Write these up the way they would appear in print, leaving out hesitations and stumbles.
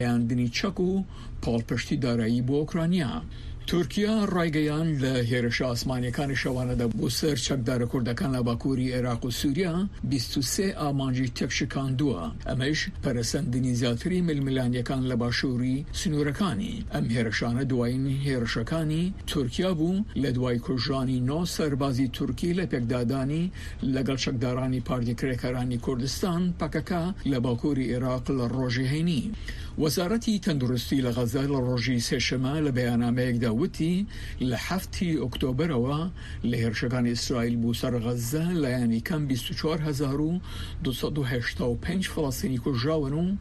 اندنی چکو پالپشتی دارایی بو اوکراینیا. تورکیا رایگەیان لە هێرشە ئاسمانیەکانی شەوانەدا بۆ سەر چەکدارە کوردەکان لە باکووری عێراق و سووریا 23 ئامانجی تێکشکاندووە. ئەمەش پەرەسەندنی زیاتری ململانیەکان لە باشووری سنوورەکانی. ئەم هێرشانە دوایین هێرشەکانی تورکیا بوو لە دوای کوژانی 9 سەربازی تورکی لە پێکدادانی لەگەڵ چەکدارانی پارتی کرێکەرانی کوردستان پەکەکە لە باکووری عێراق لە ڕۆژی هەینی. وەزارەتی تەندروستی لە غەزە لە ڕۆژی سێشەمە لە بەیاننامەیەکدا وتی لە 7 ئۆکتۆبرەوە لە هێرشەکانی ئیسرائیل بۆ سەر غەزە لایەنی کەم 24285 فەڵەستینی کوژراون و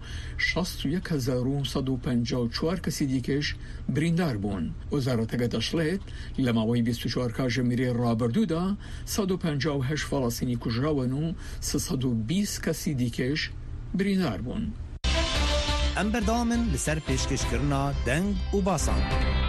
61154 کەسی دیکەش بریندار بوون. وەزارەتەکە دەشڵێت لە ماوەی 24 کاتژمێری ڕابردوودا 158 فەڵەستینی کوژراون و 320 کەسی دیکەش بریندار بوون. ام بردامن لسر پیشکش کرنا دنگ و باسان.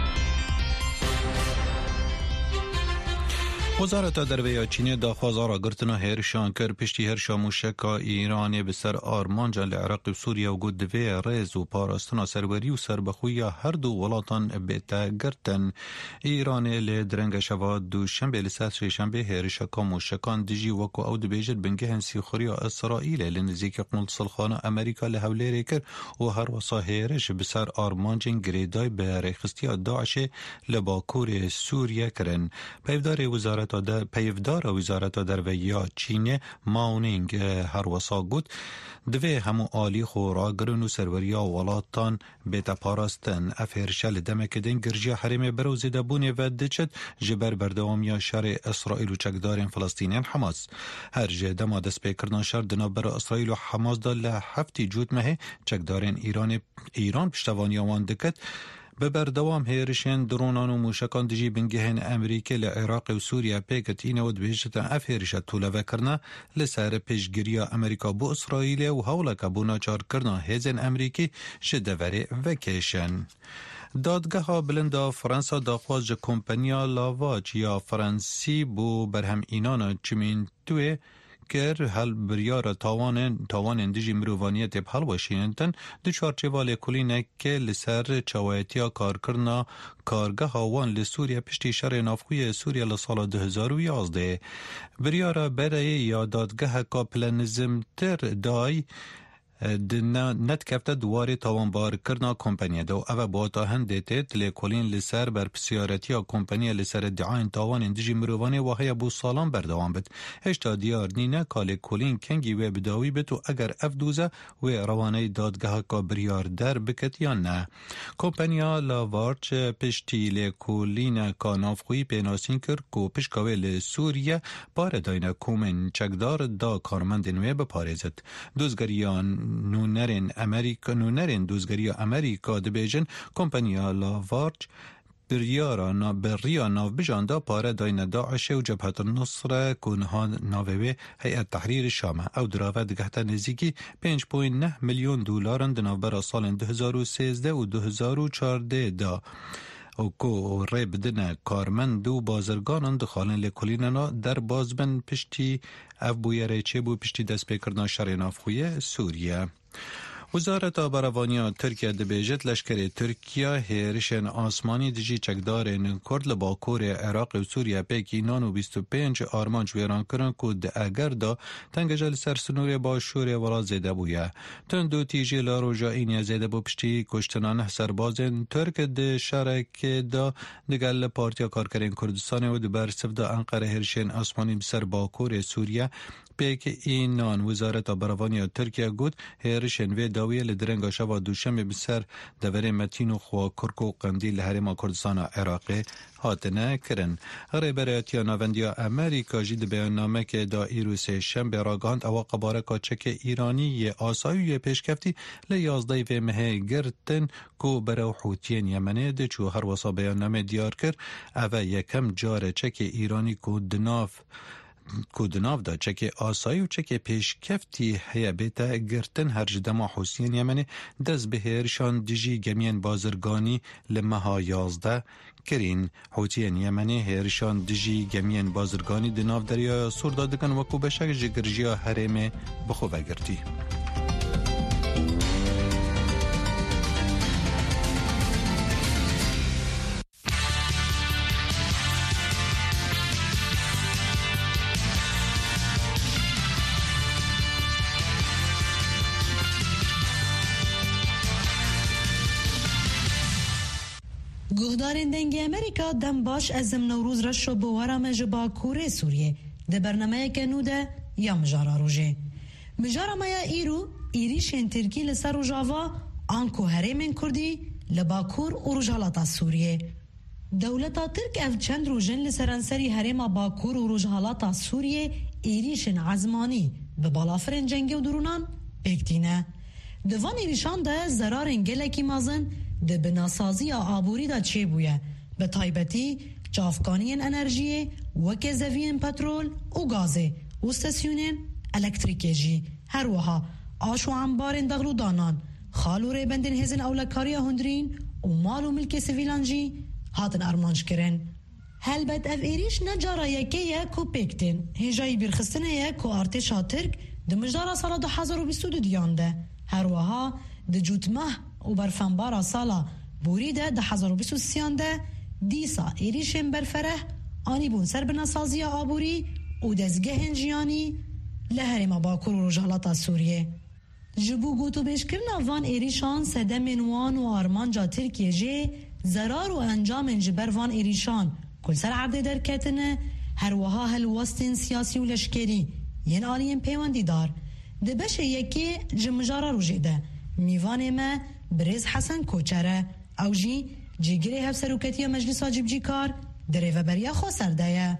وزارت درویه چینی داخوازا را گرتنا هرشان کر پشتی هرشا موشکا ایرانی بسر آرمانجا لعراق و سوریا و گود دوی ریز و پاراستنا سروری و سربخویا هر دو ولاتان بیتا گرتن. ایرانی لدرنگ شواد دو شنبه لسات شنبه هرشا موشکان دیجی وکو او دبیجت بنگه هنسی خوریا اسرائیل لنزیک قنصل خانه امریکا لحوله کر و هر وصا هرش بسر آرمانجن گریدای به ریخستی داعش لباکور سوریا کرن. پیفدار وزارت درویه چین ماونینگ هر وصا گود دوی همو آلی خورا گرن و سروریا ولاتان بیتا پاراستن افهرشل دمکدن گرجی حرم بروزیده بونه و دچت جبر بردوام یا شر اسرائیل و چکدارین فلسطینین حماس. هر جه دما دست پیکرنا شر دنابر اسرائیل و حماس دا لحفتی جود مه چکدارین ایران پشتوانی آوان دکت به بردوام هیرشن درونان و موشکان دجی بنگهن امریکا لعراق و سوریا پیکت اینه و دبیجتا افهرشت طوله وکرنا لسر پیشگیریا امریکا بو اسرائیل و حولک بو ناچار کرنا هزن امریکی شدوری وکیشن. دادگاه ها بلندا فرانسا داخواز کمپانیا لاواج یا فرانسی بو برهم اینانا چمین توی کر هل بریار تاوان اندیجی مروانیت بحال واشینتن دو چارچوال کلینه که لسر چوایتیا کار کرنا کارگاه هاوان لسوریا پشتی شر نافخوی سوریا لسال 2011 بریار برای یا دادگاه کاپلنزم تر دای نت کفته دواری تاوانبار کرنا کمپانیا دو او باتا هنده تلی کلین لسر بر پسیارتی ها کمپانیا لسر ادعاین تاوان اندیجی مروانی واقعی بو سالان بردوان بد. هشتا دیار نینه کال کلین کنگی و بداوی بد و اگر افدوزه و روانه دادگاه که بریار در بکت یا نه. کمپانیا لاوارچ پشتی لی کلین که نافخوی پیناسین کرد که پشکاوه لسوریه بار داینه کومن چکدار دا کارمند نوی بپارزد. دوزگریان نونرین دوزگری امریکا دبیجن کمپانیا لاوارچ بریا ناو بجاندا پاره داین داعش و جبهت النصره کنها ناوه هیئت تحریر شام او دراوه دگهتا نزیکی 5.9 میلیون دلار دنابر سال 2013 و 2014 دا او کو ری بدن کارمند و بازرگانان دخالن لکلیننا در بازبن پشتی اف بویره چه بو پشتی دست پیکرنا شر نافخوی سوریه. وزارت آبروانی ترکیه دبیجت لشکر ترکیه هیرشن آسمانی دجی چکدارین کرد لباکور عراق و سوریه پیکی 25 آرمانج ویران کرن کود اگر دا تنگجل سرسنور باشور ولا زیده بویه. تندو تیجی لاروجا اینی زیده بو پشتی کشتنان سربازن ترک ده شرک دا دگل پارتیا کارکرین کردستان و دبر سفده انقره هیرشن آسمانی بسر باکور سوریه پیک اینان وزارت آبروانی ترکیه گود هیرشن و داویه لدرنگا شوا دوشنبه بسر دوره متین و خوا کرک و قندیل هرما کردستان عراقی هاتنه کرن. ریبریتیا ناوندیا امریکا جید بیاننامه که دا ایروس شنبه راگاند او قبارکا چک ایرانی آسایوی پیشکفتی لیازده و مهه گرتن کو برو حوتین یمنه ده چو هر وصا بیاننامه دیار کر او یکم جار چک ایرانی کودناف دا چک آسایی و چک پیشکفتی هیا بیتا گرتن هر جدما حسین یمنی دست به هیرشان دیجی گمین بازرگانی لمها 11 کرین. حوتین یمنی هیرشان دیجی گمین بازرگانی دناف دریا سور دادگن وکو بشک جگرجیا حرم بخو وگرتی. گهدارین دنگ امریکا دم باش از نوروز رشو بوارم جبا کوره سوریه ده برنامه کنوده یا مجارا روژه مجارا مایا ایرو ایریشن ترکی لسر و جاوا آنکو هرمین کردی لباکور و رجالتا سوریه دولتا ترک اف چند روژن لسرانسری هرما باکور و رجالتا سوریه ایریشن عزمانی به بالافرین جنگی و درونان بکتینه دوان ایریشان ده زرارن گلکی مازن ده بناسازی آبوری دا چه بویه به تایبتی جافکانی انرژی وکه زوین پترول و گازه و استاسیونین الکتریکی جی هر وها آش و انبارن دغلو دانان خالو ری بندن هزن اولکاری هندرین و مال و ملک سویلان جی هاتن ارمانش کرن هلبت اف ایریش نجارا یکی یک و پکتین هجایی برخستنه یک و ارتش ترک ده مجدارا سالا 2022 دیانده هر وها ده جوتمه و برفنبارا سالا بوری ده 2023 ده دیسا ایریشن برفره آنی بون سر بناسازی آبوری و دزگه هنجیانی لهرما باکور و رجالات سوریه جبو گوتو بشکرنا وان ایریشان سدمن وان و آرمانجا ترکیه جه زرار و انجام جبر وان ایریشان کل سر عرده در کتنه هر وها هل وستین سیاسی و لشکری ین آلین پیواندی دار ده بشه یکی جمجارا رو جده میوان ما بریز حسن کوچره او جی جیگری هف سروکتی مجلس واجب جی کار دره و بریا خو سردهیه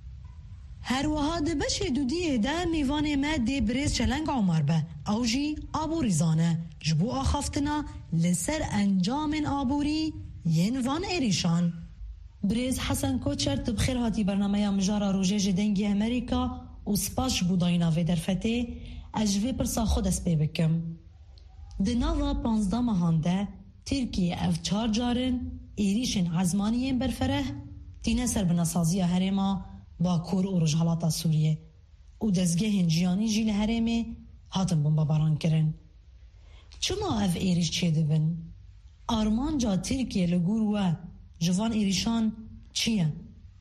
هر وها ده بشه دودیه ده میوان ما ده بریز چلنگ عمر به او جی آبوری زانه جبو آخافتنا لسر انجام آبوری ین وان ایریشان بریز حسن کوچر تبخیر هاتی برنامه مجارا روژه جدنگی امریکا و سپاش بوداینا و درفته اجوی پرسا خود اس پی بکم ده ناوا 15 ماهانده ترکیه اف 4 جارن ایریشن عزمانیین برفره تینه سر بناسازی هرما باکور و رجالات سوریه و دزگه هنجیانی جیل هرمه هاتن بمبا باران کرن چما اف ایریش چه دبن؟ آرمان جا ترکیه لگور و جوان ایریشان چیه؟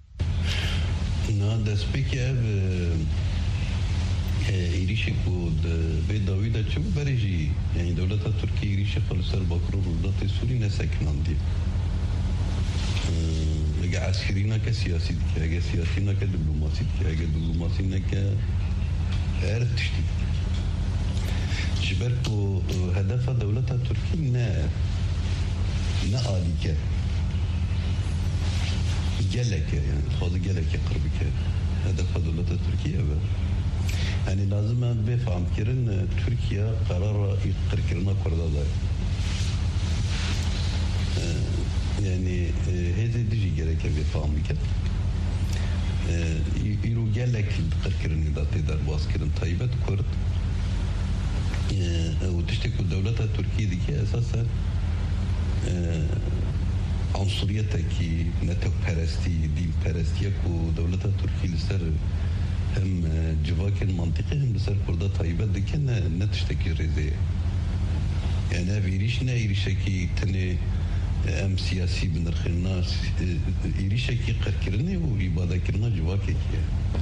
نه دست بکه ایریش کود به داویدا چه برجی یعنی دولت ترکیه ایریش خالصر باکور و رجالات سوری نسکناندی اگه عسکری نه که سیاسی دیگه اگه سیاسی نه که دیپلماسی دیگه اگه دیپلماسی نه که ارتشتی جبر کو هدف دولت ترکیه نه عالی که گلکه یعنی خود گلکه قربی که هدف دولت ترکیه به یعنی لازمه بفهم کرن ترکیه قرار اقرارنا کرده داره yani heze diji gereke bir fahmi ket iru gelek qirkirin da tedar baskirin taybet kurd و تشتكي الدولة التركية دي أساسا عنصريتك نتو پرستی دین پرستی کو دولت ترکیه لسر هم جواک منطقه هم لسر کرده طایبت دکن نه تشتكي رزه yani ویریش نه ایریشه کی تنه ام سیاسی بنرخنا ایریشه کی قرکرنه و ibadet کرنا جواک کی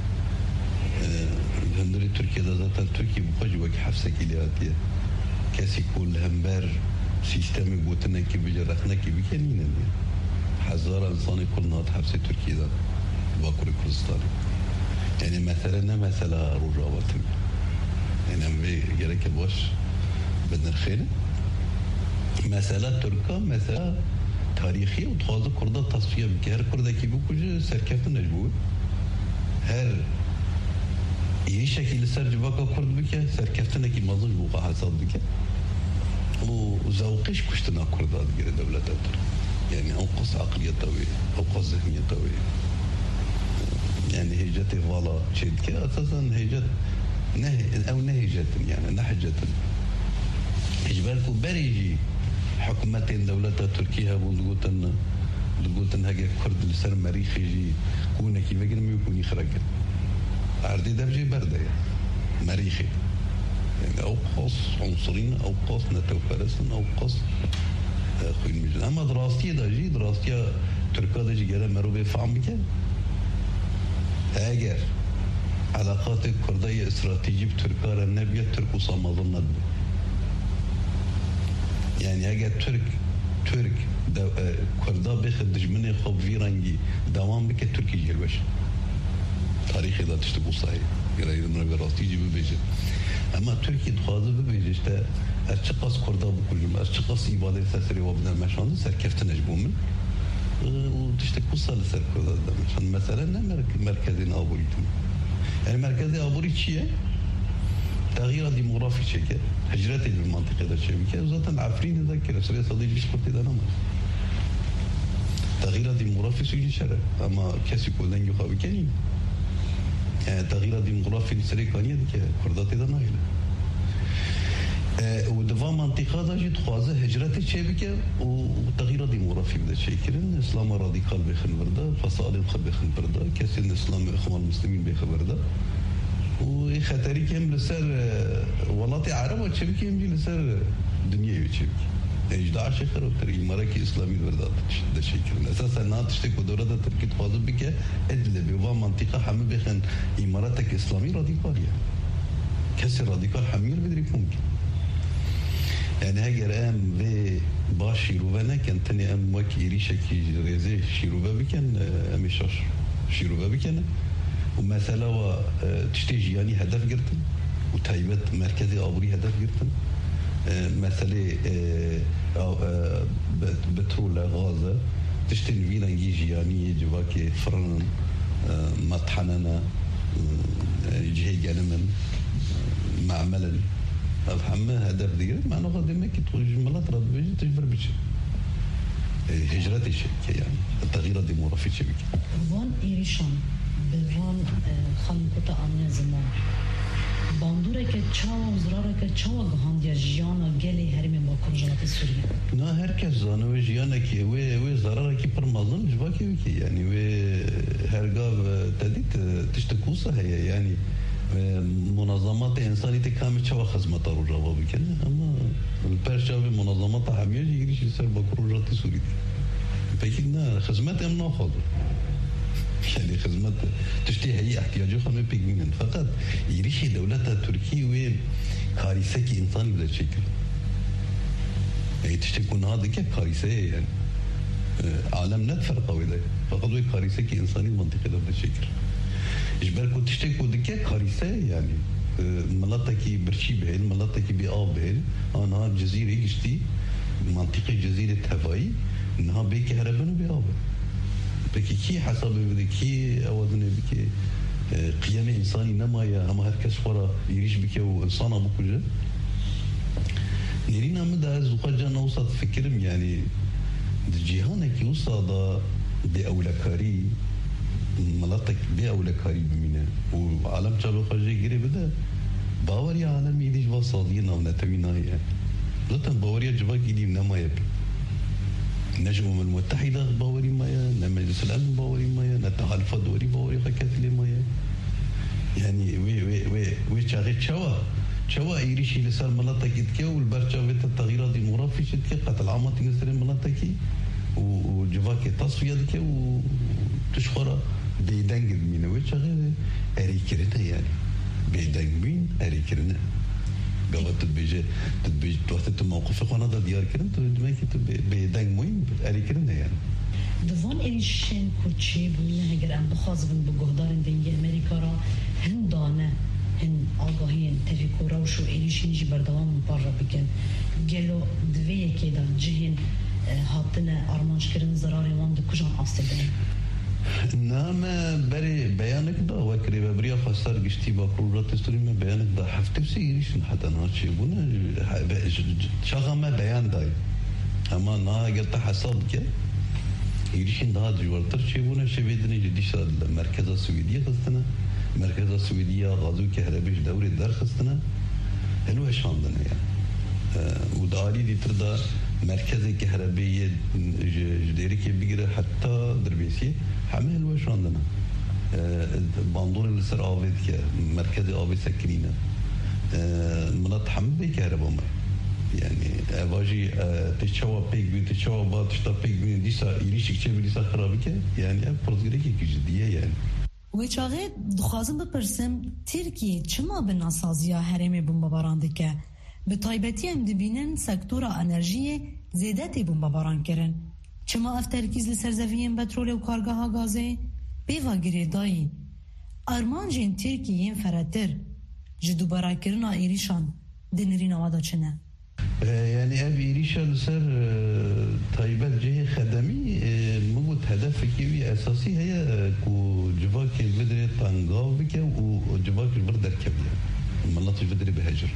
هندری ترکیه da zaten Türkiye bu kadar jواک حفظه کلیاتیه کسی کل همبر سیستمی بوتنه کی بجرخنه کی بکنینه هزار انسان کل نات حبس ترکیه دا باکور کردستان yani ne mesela Rojava'tın yani ve gerek baş بنرخینه mesela Türk'e mesela tarihi و تازه kurda tasfiye bir her kurdaki bu kucu serkeftin necbu her iyi şekilde sercivaka kurd bike serkeftine ki mazlum bu hasad bike o zavqiş kuştuna kurda digere devletet yani انقص عقليته وانقص ذهنيته يعني هجت valla şeydeki asasen hecet ne او نهجت يعني نحجت اجباركو بريجي حكومات دولة تركيا بلغوتن هاجي كرد لسر مريخي جي كونا كي فكر ميكون يخرج عردي دبجي برده مريخي يعني او قص عنصرين او قص نتو فرسن او قص خوين مجد اما دراستي دا جي دراستي تركيا دا جي جرى مروبي فعم بكن اگر علاقات كردية استراتيجي بتركيا النبية ترك وصامضن ندبو yani eğer Türk ترک کردا بخ دجمن خوب ویرانگی دوام بکه ترکی جلوش تاریخی دا تشت قصایی گرایی من راستی جی ببیجه اما ترکی دخوازه ببیجه تا از چه قاس کردا بکلم از چه قاس ایباده سسری و بدن مشانده سرکفت نجبومن و تشت قصه لسر کردا دمشان مثلا نه مرکزی نابوریتون يعني مركزي أبوري شيء تغيير ديموغرافي شيء هجرتي للمنطقة ده شيء وذاتا عفرين ذاك الأسرية صديق ليش قلت ده نمر تغيير ديموغرافي سوي شرع أما كسي كودن يخاوي كنين يعني تغيير ديموغرافي سري كانية ذيك كرداتي ده نايلة ودفع منطقة ده جد خوازه هجرتي شيء بك وتغيير ديموغرافي بده شيء كرن إسلام راديكال بيخن برده فصائل الخب بيخن برده كسي الإسلام إخوان المسلمين بيخن برده وخطري كم لسر ولاتي عرب وشبكي يمجي لسر دنيا وشبكي إجداع شخر وتري مركي إسلامي برده ده شيء كرن أساسا ناتشتك ودورة ده تركي خوازه بك أدلة بيوفا منطقة حمي بيخن إماراتك إسلامي راديكالية كسي راديكال حمير بدريك ممكن يعني هاجر ام به باش شیروبه كان تاني ام وكي ريشكي ريزي شیروبه بكن امشاش شیروبه بكن ومثلا و تشتيجي يعني هدف قرتن وتايبت مركزي ابوري هدف قرتن مثلا بترول غازه تشتين فينا يجي يعني جواكي فرن مطحننا جهي جنمن معملا أفهمها هدف دير معناه قدامك تخرج ملات رد بيجي تجبر بيجي هجرة الشبكة يعني التغيير الديموغرافي الشبكة. وان إيريشان بوان خلقة آمنة زمان باندورة كتشاوا وزرارة كتشاوا جهانديا جيانا جالي هرمي باكورجات سوريا. نا هركز زانو جيانا كي و زرارة كي برمازن جواكي وكي يعني و هرجاب تديت تشتكوسة هي يعني منظمات إنسانية كامل شوا خدمات الرجال بكنا أما البرشة بمنظمات حامية يجريش يصير بكروجات سورية بكنا خدمات أمنا خاطر يعني خدمات تشتي هي احتياجه خدمة بيجمين فقط يجريش دولتها تركيا وين كارثة إنساني بهذا الشكل يعني تشتي يكون هذا كارثة يعني عالم نتفرق وده فقط وين كارثة إنساني منطقة بهذا الشكل إجبار كنت تشتكوا دكيا كارثة يعني ملاتكي برشي بهل ملاتكي بآب بهل أنا جزيرة يجتي منطقة جزيرة هواي إنها بيك هربنا بآب بيكي كي حسب بدكي أودنا بيكي قيام إنساني نمايا هم هركس فرا يريش بيكي وإنسان أبو كجا نرينا مدى زوجة نوصل فكرم يعني جهانك يوصل بأولكاري ملاتك بأولكاري بمينه وعالم چالو خرجي گيري بده باوريا عالم يديش وصادينا ونتوينا يعني ذاتا باوريا جواك يدي نمايا نجم المتحدة باوري مايا نمجلس الأمن باوري مايا نتحالف دوري باوري خكاتلي مايا يعني وي چاغي چوا يريشي لسال ملاتك يدكي والبرچا ويت التغييرات الديموغرافية يدكي قتل عامات يسري ملاتكي وجواك تصفية دكي وتشخرا بيدنگ مینه و چه اریکرنه يعني بيدنگ مين اریکرنه قبل تبيجي توقت الموقف خوانا دا ديار كرن تدمي كت بيدنگ مين اریکرنه يعني دوان ایشن کوچی بودن اگر ام بخوازن بگهدارن دنگ امریکا را هندانه هن آگاهین تفکر و شو ایشینی بردوام مبارا بکن گلو دویه که دا جهن هاتنه آرمانش کرن زراری وان دو کجان آستدن نعم بري بيانك دا وكري ببريا خسر قشتي بكروجات السوري ما بيانك دا حفتي بسيريش حتى ناتشي بونا شغمة بيان داي أما نا قلت حساب كه يريشين دا جوارتر شي بونا شبيدني جديش المركز السويدية خستنا مركز السويدية غازو كهربيش دوري الدار خستنا هلو ايش عندنا يعني وداري دي تردا مركز الكهربية جديري كي بيجري حتى دربيسي حمل وش عندنا باندور اللي صار آبي كه مركز آبي سكرينة مناطق حمل بكهرباء ما يعني واجي تشوا بيج بين تشوا بعض تشتا بيج بين ديسا يريش كتير ديسا خرابي كه يعني بروزغري كي جدية يعني وچاغه دخوازم بپرسم ترکیه چما بناسازیا هرم بمباران دکه به تایبتی هم دبینن سکتور انرژی زیادتی بمباران کردن. چما افترکیز لسرزوین پترول و کارگاه گازه بیواگیری دایی. آرمانجین ترکیه فراتر جدو برای کردن ایریشان دنیری نوادا چنه؟ يعني أبي ريشة لسر طيبات جهة خدمي موجود هدف كبير أساسي هي كو جواك الفدري طنجاو بك وجواك البردر كبير مناطق الفدري بهجر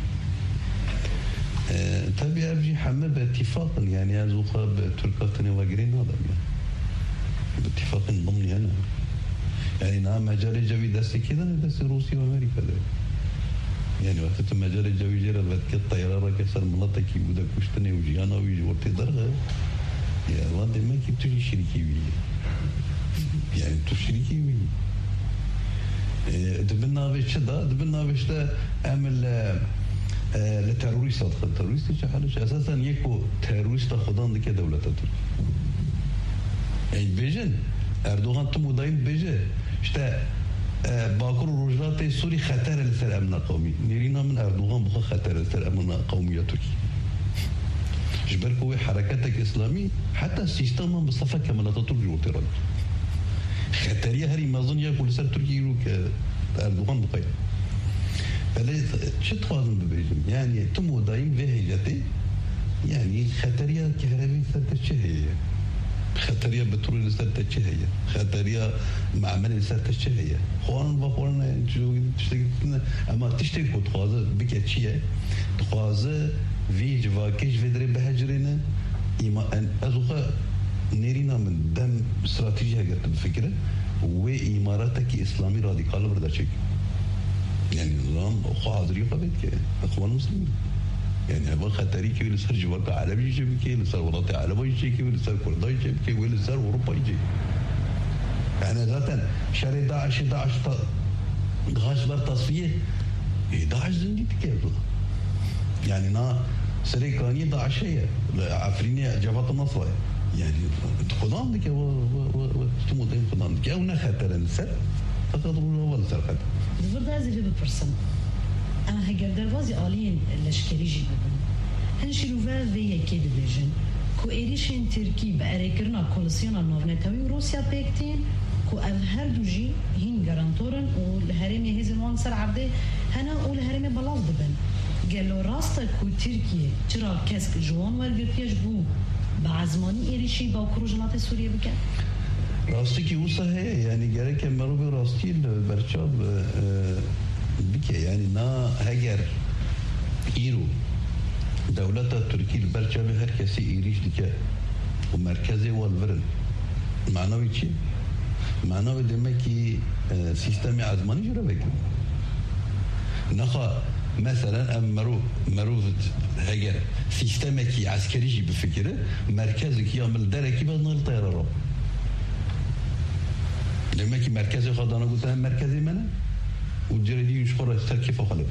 تبي أبجي حمل باتفاق يعني أزوخا بتركاتني وغيرين هذا باتفاق ضمني أنا يعني نعم مجال جوي دستي كذا دستي روسيا وأمريكا ده يعني وقت المجال الجوي جرى بعد كده الطيارة كسر مناطق يبدا كشتني وجيانا ويجي ورتي درغة يا الله ما كي بتجي شريكي بي يعني تشريكي بي دبنا بيش ده دبنا بيش ده عمل للتروريست أدخل التروريست شو حالش أساسا يكو تروريست خدان دك دولة تركيا يعني بيجن أردوغان تمو دايم بيجي شتا باكر روجات سوري خطر لسر أمن قومي نيرينا من أردوغان بخا خطر لسر أمن قومية تركيا جبر كوي حركاتك إسلامي حتى السيستم بصفة كمالات تركيا وتراد خطرية هري مازن يقول لسر تركيا يروك أردوغان بقيا فلي شت خوازن ببيجم يعني تمو دايم فيهجتي يعني خطرية كهربي سر تشهية خطرية بترول لسر تشهية خطرية معمل لسر تشهية خوان بخورنا شو تشتكي أما تشتكي وتخوازه بكتشية تخوازه في جواكيش في دري بهجرنا إما أن أزوخا نيرينا من دم استراتيجية قلت بفكرة وإماراتك إسلامي راديكال برداشك يعني نظام أخو حاضري قبل كي أخوان مسلمين يعني هذا خطري كي لسر جواك عربي يجي كي لسر ولاطي عربي يجي كي لسر كرداي يجي كي ولسر أوروبا يجي يعني ذاتا شارع داعش غاش بر تصفية داعش زندي تكيبه يعني نا سريكاني داعشية عفريني جبهة النصر يعني خدام دك و تمودين خدام دك أو نخطر السر فقط أول سر خطر دور دازي في بپرسم اما هگر دروازی آلین لشکری جی ببن هنشیروه و یکی دبیجن که ایریشین ترکی به ارکرنا کولسیونا نوونتاوی و روسیا پیکتین که او هر دو جی هین گرانتورن و لحرمی هزروان سر عرده هنا و لحرمی بلاز دبن گلو راستا که ترکیه چرا کسک جوان ورگرتیش بو بعزمانی ایریشی با کروجلات سوریه بکن؟ راستی که اوسا ہے یعنی گره که مرو به راستی برچاب بکه یعنی نا هگر ایرو دولت ترکی برچاب هر کسی ایریش دیگه و مرکزی والورن معناوی چی؟ معناوی دیمه که سیستم عزمانی جرا بکن نخوا مثلا ام مرو هگر سیستم کی عسکری جی بفکره مرکزی که یعمل درکی باز نال طیاره را لما كي مركزي خدانا قلت أنا مركزي منه والجريدي يشخر كيف خلق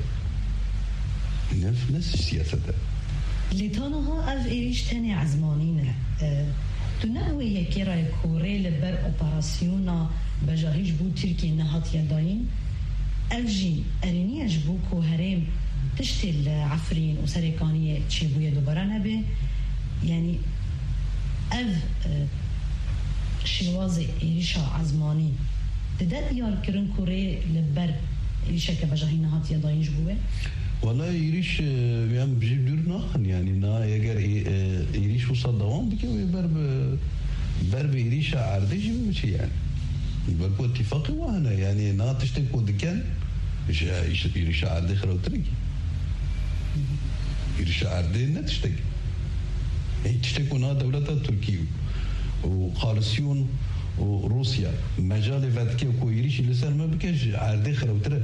نفس السياسة ده لتانها أف إيريش تاني عزمانين تنهوي يكيرا كوري لبر أوبراسيونا بجاهيش بو تركي نهات يداين أفجين أريني أجبو كو هرم تشتي العفرين وسريكانية تشيبوية دوبارا نبي يعني أف شوازي إيريشا عزماني تداد يار كرن كوري لبر إيريشا كبجاهي نهات يداين جبوه والله إيريش يعني بجيب دور ناخن يعني نا يقر إيريش وصل دوام بكي برب إيريشا عرضي جيبه بشي يعني بركو اتفاقي وانا يعني نا تشتكو دكان إيريشا عرضي خروتركي إيريشا عرضي نا تشتكي تشتكو نا دولة تركيا وقالسيون وروسيا مجال فاتكي وكويريش لسان ما بكاش عردي خروتره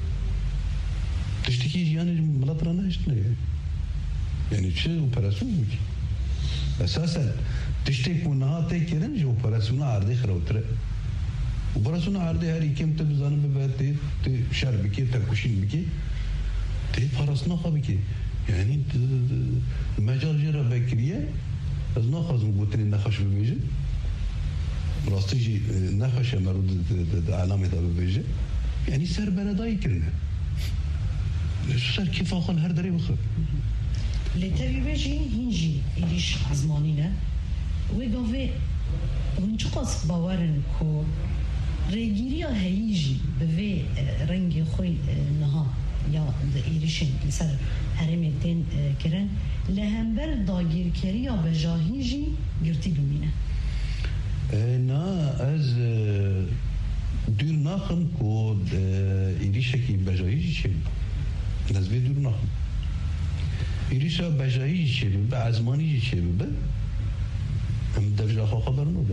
تشتكي يعني ملات رانا اشتنا يعني شو اوبراسيون بوجي اساسا تشتكي نها تكرن جو اوبراسيون عردي خروتره اوبراسيون عردي هاري كم تبزان بباتي شر بكي تركوشين بكي تي فرسنا خبكي يعني مجال جرا بكريه از نخواست بودن نخواش ببیجه راستیجی نخواش مرود علامه دا ببیجه یعنی سر بردایی کرنه سر کیف آخال هر داری بخور لتوی بجی هنجی ایریش عزمانینه و گاوه هنچو قاس باورن که ریگیری ها هیجی به رنگ خوی نها یا ایریشن لسر حرم تین کرن لهمبر داگیرکری یا بجاهیجی گرتی بمینه نه از دور ناخم که ایریشه که بجاهیجی چه نزوی دور ناخم ایریشه بجاهیجی چه به عزمانیجی چه به هم دفجا خبر نوده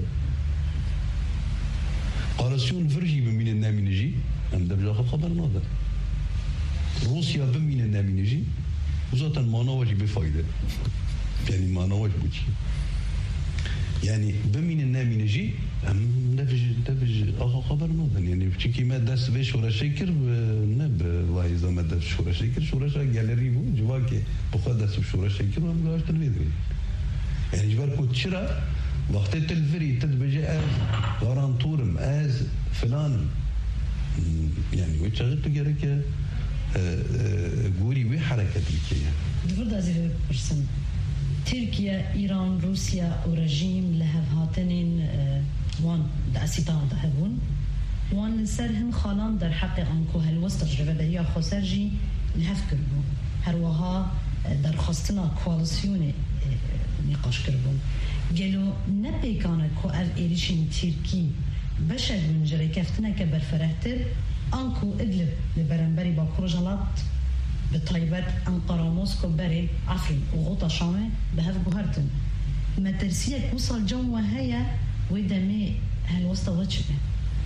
قارسیون فرجی بمینه نمینجی هم دفجا خبر نوده روسیا بمینه نمینجی وزاتا مانواجی بفایده یعنی مانواج بودی یعنی بمینه نمینجی هم دفج آخا خبر نودن یعنی چیکی ما دست به شورشی کر نه به وایزا ما دست شورشی کر شورش گالری بود جوا که بخواد دست شورشی کر هم گاش تلویزیون یعنی جبر کد چرا وقتی تلفری تدبجه از غارانتورم از فلانم یعنی وی چقدر تو گره که گوری وی حرکت بکیه دفرد از این برسن ترکیه، ایران، روسیا و رژیم لهف هاتنین وان دعسیتان دهبون وان لسر هن خالان در حق آنکو هلوست تجربه دریا خسرجی لهف کربون هروها در خواستنا کوالسیون نقاش کربون گلو نپیکانه که ال ایریشین ترکی بشد من جره کفتنه که برفرهتر آنکو ادلب لبرنبری با کروجالات به طایبت انقره موسکو بری عفرین و غوطا شامه به هف گوهرتن مترسیه کوسال جمعه هیا و دمه هلوستا وچه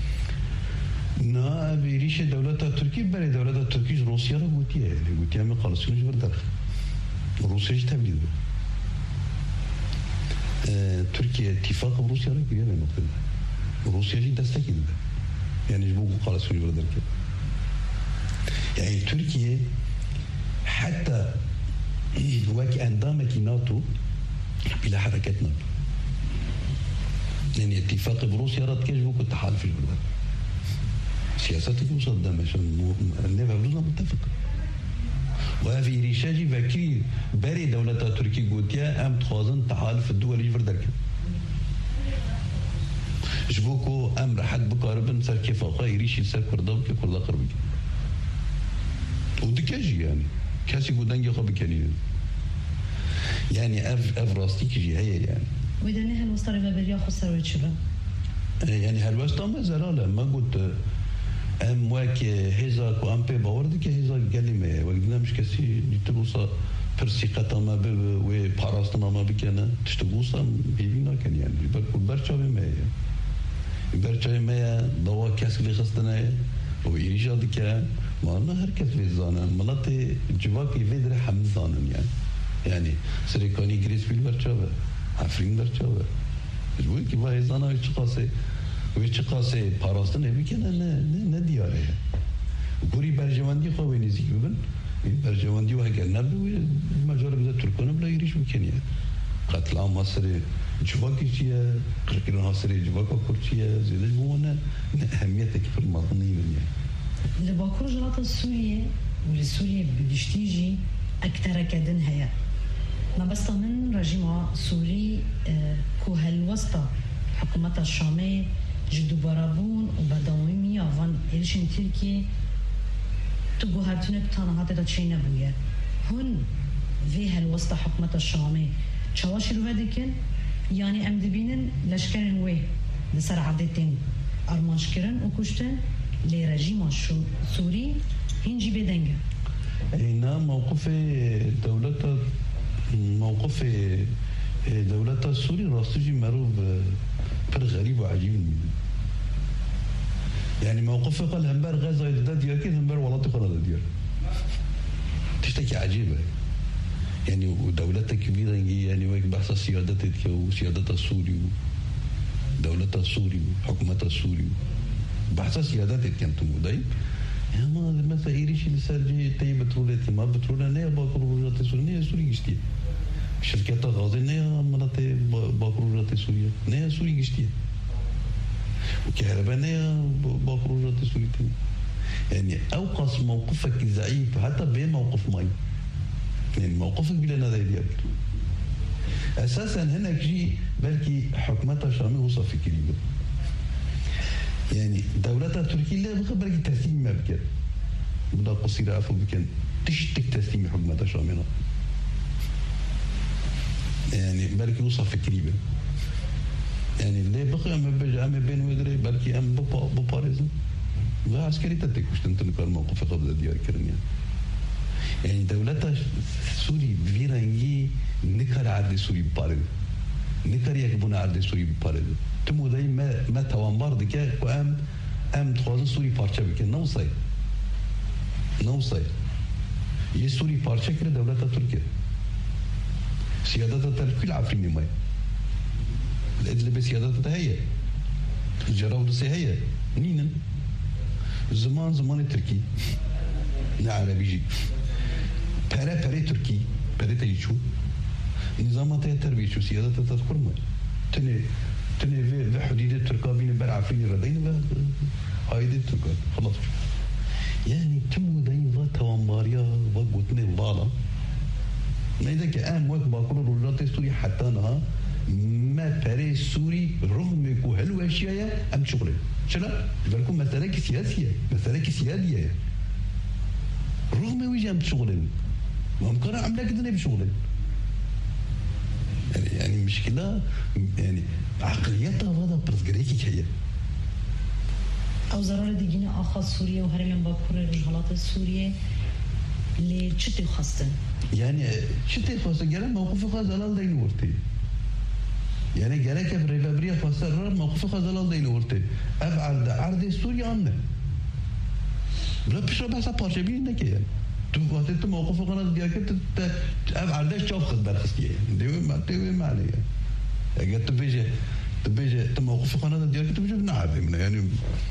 نه بیریش دولت ترکی برای دولت ترکیش روسیا را گوتیه گوتیه همه قالسیونش بردر روسیاش تبلید بود ترکیه اتفاق روسیا را گویه به نقطه روسیاش دستکی داده یعنی جبو قالسیونش بردر کرد یعنی ترکیه حتى وك اندامك ناتو بلا حركات ناتو يعني اتفاق بروسيا رد كيجبوك التحالف البلد سياساتك مصدمة عشان نبقى بلوزنا متفق وفي ريشاجي فكري بري دولة تركيا قوتيا ام تخوازن تحالف الدول يجبر دركا جبوكو امر حد بقاربن سر كفاقا يريشي سر كرداب كي كل قربي ودكاجي يعني کسی بودن خواب کنید یعنی اف راستی کجی هیه یعنی ویدنی هلوستاری و بریا خسر و چرا یعنی هلوستا ما زراله ما قلت ام وک هزار کو ام پی باورد که هزار کلمه وقت نمیش کسی دیتروسا پرسیقتا ما به و پاراستنا ما بکنه تشتگوسا بیبینا کن یعنی برچاوی میه برچاوی میه دوا کسی لیخستنه و ایجاد که ما نه هر کس ویزانن ملت جواکی ویدر هم زانن یعنی سرکانی گریس بیل برچاوه افرین برچاوه جوی که وای زانا وی چقاسه پاراستن نمیکنه نه دیاره گوری برجواندی خواه نزدیک ببین این برجواندی و اگر نبوی مجال بذار ترکانه بلا ایریش میکنه قتل عام حاصل جواکی چیه قرقیران حاصل جواکا کر چیه زیده بوانه اهمیته که فرماضن نیمینه لباكور جلطة سوريا ولسوريا بدشتيجي أكتر كدن هيا ما بس من رجيم سوري كوهالوسطة حكومة الشامية جدو برابون وبداومي وان إلشين تركي تقو هاتونك تانهات دا تشي نبويا هن في هالوسطة حكومة الشامية چواشي رو هدكن يعني ام دبينن لشكرن وي لسر عدتين أرمانشكرن وكشتن لرجيم السوري هنجي بدنجة هنا موقف دولة السوري راستجي معروف بر غريب وعجيب يعني موقف قال همبر غزة ديار كده همبر ولاطي قرار ديار تشتكي عجيبة يعني ودولة كبيرة يعني ويك بحث سيادتك وسيادة السوري دولة السوري وحكومة السوري بحث سيادتك كانت موداي اما مثلا ايريش اللي صار جي تي بترولتي ما بتروله نه باكروجات سوريا سوري گشتي شركات غاز نه مناطق باكروجات سوريا نه سوري گشتي وكهرباء نه باكروجات سوريا يعني اوقص موقفك ضعيف حتى بموقف ماي يعني موقفك بلا نادي ديالك اساسا هناك جي بلكي حكمتها شامي وصافي كريم يعني دولتها تركيا لا بغى بلكي تسليم ما بكر بدا قصيره عفوا بكن تشتك تسليم حكمتها شامله يعني بلكي وصافي كريم يعني اللي بقى ما بجا ما بين ودري بلكي ام بباريس لا عسكري تتكوش تنتنك الموقف قبل ديال كرنيا يعني دولتها سوري فيرانجي نكر عرض سوري ببارد نكر يكبون عرض سوري ببارد تمو داي ما توانبار دكا ام تخوازن سوري پارچه بکن نوصي ये سوري پارچه كره دولتها تركيا سيادتها تركيا العفريني ماي الادلة بسيادتها هي الجراودسي هي نينن زمان تركي نعربي جي پره تركي پره تيشو نظاماتها تربيشو سيادتها تذكر ما تني في حدود التركا بين برعفرين ردين هايدي التركا خلاص يعني تمو داين ذا توانباريا وقوتني ضالا نايدا كأم وقت باكل الرجلات السوري حتى نها ما باري السوري رغم يكو هلو اشياء ام شغله شلا بالكم مسألة سياسية رغم ويجي ام شغله ممكن عملها كده بشغله يعني مشكلة يعني عقليتها هذا برزقريكي هي او ضرر دیگه آخا سوریه و هرم باکور رجالات سوریه لی چتی خواستن يعني چتی خواستن گره موقف خزالال دین ورتی يعني گره که ریفابریا خواستن موقف خزالال دین ورتی اف عرض سوریه آنه بلا پیش را بحثا پارچه بین نکه تو وقتی تو موقف قناة دیگه که اف عرضش چاپ خد برخستیه دیوی معنی اگر تو بيجي موقف قناة ديالك تبيجي نعرف منه يعني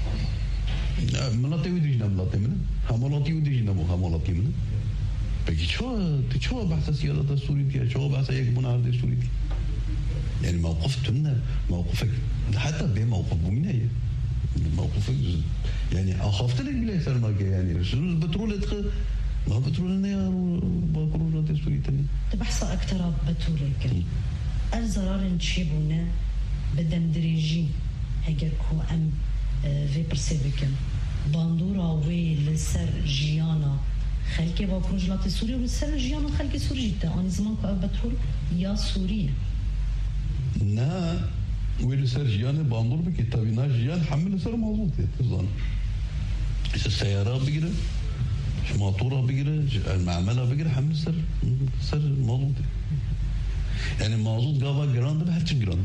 ملاطي وديجنا ملاطي منه هملاطي وديجنا هملاطي منه بيجي شو بحث سيادة السورية شو بحث يكبون عرض السورية يعني موقفك حتى بموقف من هي موقفك يعني أخافت لك بلا سلمك يعني البترول يدخل ما بترول يا باكروجات السورية تبحث أكثر بترولك الزرار تشيبونا بدم دريجي هجر كو ام في برسيبكم باندورا وي لسر جيانا خلقي باكروجلات سوريا ولسر جيانا خلقي سوريتا اني زمان كو بترول يا سوريا نا وي لسر جيانا باندور بكي تابينا جيان حمل سر موضوع تظن السيارة بقرا ماطورة بقرا المعملة بقرا حمل سر موضوع يعني موضوع قابا جراند بهرش جراند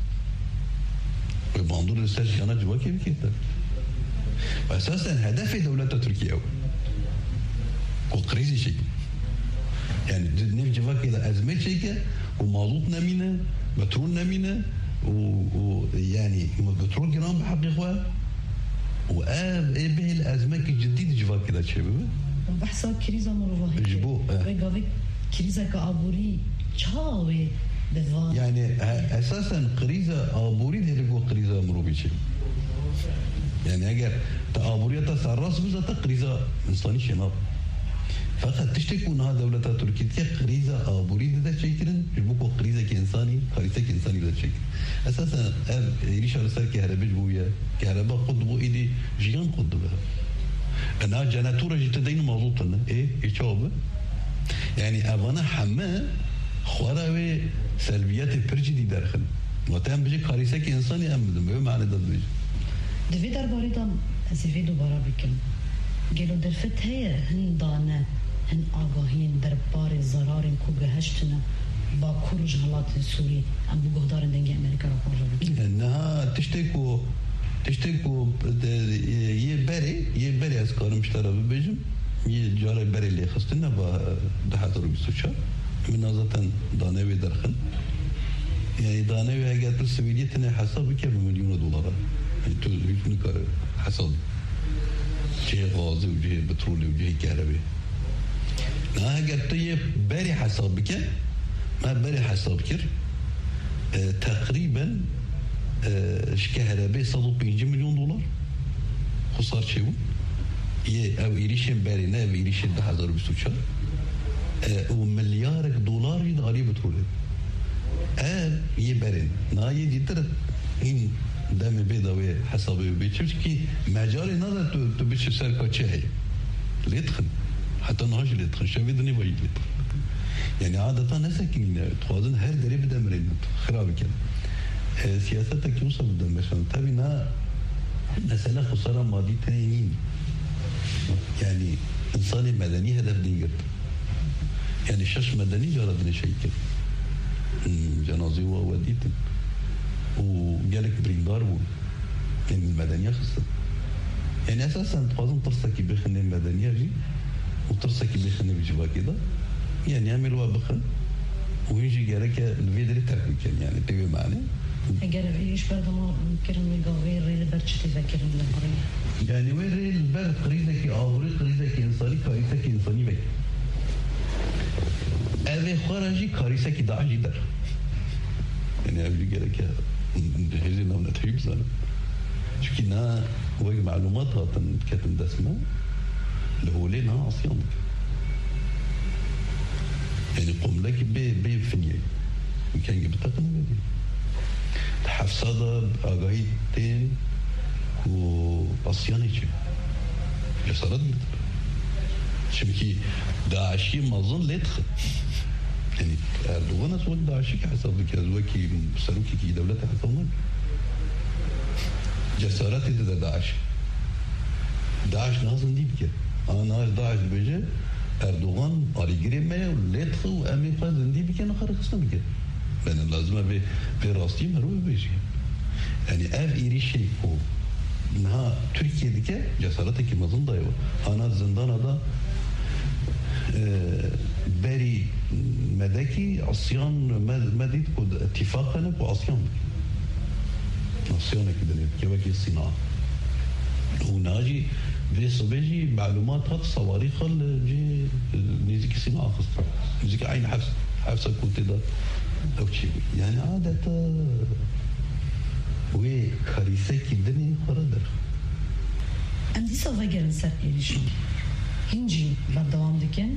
باندور لسر جيانا جوا كيف كيف اساسا هدف دولة تركيا وقريزي شيء يعني نف جوا كذا ازمه شيء ومازوت نمينه بترول نمينه ويعني بترول جرام بحق اخوان به الازمه الجديد جوا كذا شباب بحثا كريزا مروه جبو وقاوي كريزا كابوري تشاوي بفان يعني اساسا قريزه ابوري اللي هو قريزه مروبي شيء يعني اگر تعابرية سراس بزا قريزة انساني شناب فقط تشتكون هذا دولة تركيا قريزة ابوري ده شيء كده يجبوكوا قريزة كإنساني خريطة كإنساني ده شيء اساسا يريش على سر كهرباء جبويا كهرباء قطبو ايدي جيان قطبها انا جناتورة جتدين موضوعنا ايه يشوب يعني ابانا حما خواراوي سلبيات البرجي دي داخل وتام بيجي خريطة كإنساني امدم به معنى ده بيجي دوی درباره دام از وی دوباره بکن گلو درفت هی هن دانه هن آگاهین درباره ضرارین کو گهشتنا با کورج حالات سوری ام بگهدارن دنگ امریکا را پارجا بکن نه تشتكو يبري از کارم اشترا ببیجم یه جاره بری لی خستنه با 2024 من ازتن دانه وی درخن يعني دانه وی اگر تو سویدیتنه حساب بکر بمليون دولار تو هیچ کار حساب جه غازی و جه بترولی و جه كهرباء نه اگر تو یه بری حساب بکن ما بری حساب کر تقریبا كهرباء 105 مليون دولار خسار شو یه او ایریشن بری نه او ایریشن 2024 ومليار دولار يدغالي بتروله يبرن ناي ديتر إن دم بيضاوي حسابي بيتشكي مجال نظر تبيش سرقة شيء ليدخل حتى نهاش ليدخل شايفيدني بايد ليدخل يعني عادة نسكين تخوزن هر دري بدا مرين خراب كده سياستك يوصل بدم مثلا تبينا مسألة خسارة ماضي تانيين يعني إنسان مدني هدف دينجر يعني شش مدني جرد شيء كده جنازي ووديت وجالك بريندار يعني المدنية خصت يعني أساسا تخوزن ترسكي بخن المدنية جي وترسكي بخن بجوا كده يعني عملوا بخن ويجي جالك الفيدري تركي يعني تبي معنى اگر ایش برد ما کرمی گاوی ریل برچتی فکرم لقريه يعني وين ریل برد قريده کی آوری قريده کی انسانی کاریسه کی انسانی بی اوه خارجی کاریسه کی داعشی در يعني أبدي قالك هذه نوع نتحيب زنا شكينا وجه معلومات هاتن كاتن دسمة اللي هو لنا عصيان يعني قوم لك بفنية وكان جبتها بدي حفصة أجايتين وعصياني شيء جسارات شبكي داعشي ما ظن ليدخل يعني أردوغان أسوأ داعشي كحساب ذلك أسوأ كي سلوكي كي دولته حسابنا جسارتي ده داعش نازل دي بكر أنا داعش بيجي أردوغان أريجري ما وليدخل وأمريكا زندي بكر نخرج خصنا بكر لأن لازم براستي مروي بيجي يعني إيري شيء هو إنها تركيا ديك جسارتك ما ظن ضايو أنا الزندان هذا بري مدكي عصيان مديت كود اتفاقنا وعصيان عصيانك كده كيف الصناعة وناجي في صبيجي معلومات هات صواريخ جي نيزيك صناعة خاصة نيزيك عين حفصة كنت ده أو شيء يعني عادة وكارثة كدني خردر عندي صفة جرن سر إيريشي هنجي بردوام دكن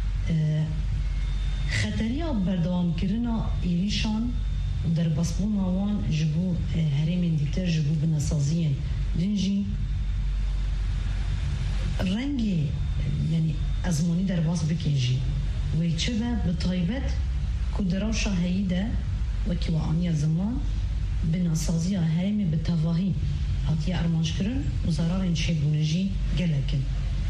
خطرية بردوام كرنا إيريشان در بسبونا وان جبو هرمين ديكتر جبو بنسازين دنجي رنگي يعني أزموني در باس بكيجي ويتشبه بطيبت كدراو شاهيدة وكي وعانية زمان بنسازية هرمي بالتفاهي هاتيا أرمانش كرن وزرارين شيبونجي جلكن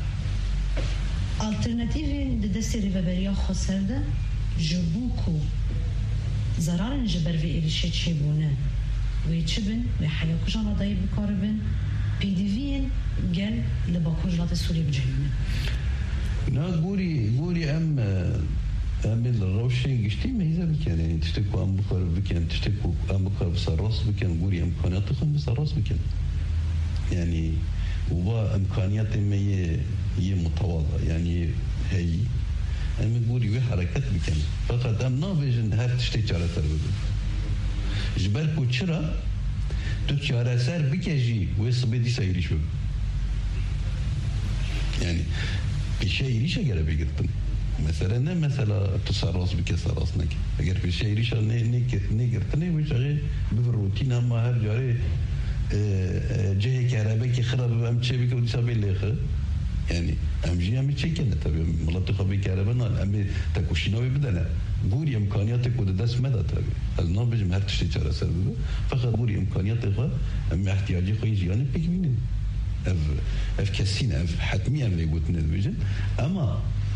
الترناتيفين دستي ريبابريا خسرده جبوكو زرارن جبر في إرشاد شيبونه ويتشبن ويحياكو جانا دايب بكاربن بيديفين قال لباكو جلات السوري بجهنم نا قولي أم الروشين قشتي ميزة بكان يعني تشتكوا أم بكار بكان تشتكوا أم بكار بصراص بكان قولي إمكانيات تخن بصراص بكان يعني وإمكانيات ما هي متواضعة يعني هي أم قولي وحركات بكان فقط أم نابجن هر تشتي على تربية جبر كوتشرا تشارة سر بكجي ويصبدي سيريش بب يعني بشيء ريشة جرا بيقطن مثلا تصرص بكسراص نك أجر بشيء ريشة نيقرتني وش غير بالروتين هم هر جاري جه كهرباء كي خراب أم شيء بيكون يسابي ليه يعني أمجي أم شيء كنا تبي ملات خبي كهرباء نال أم تكوشينا بدنا بوري إمكانياتك وده دست مدى تبي هذا نبيج مهر تشتي على سببه فقط بوري إمكانياتك أم احتياجي خويجي يعني بيكمين أف كسين أف حتمي أم ليقوت نبيجن أما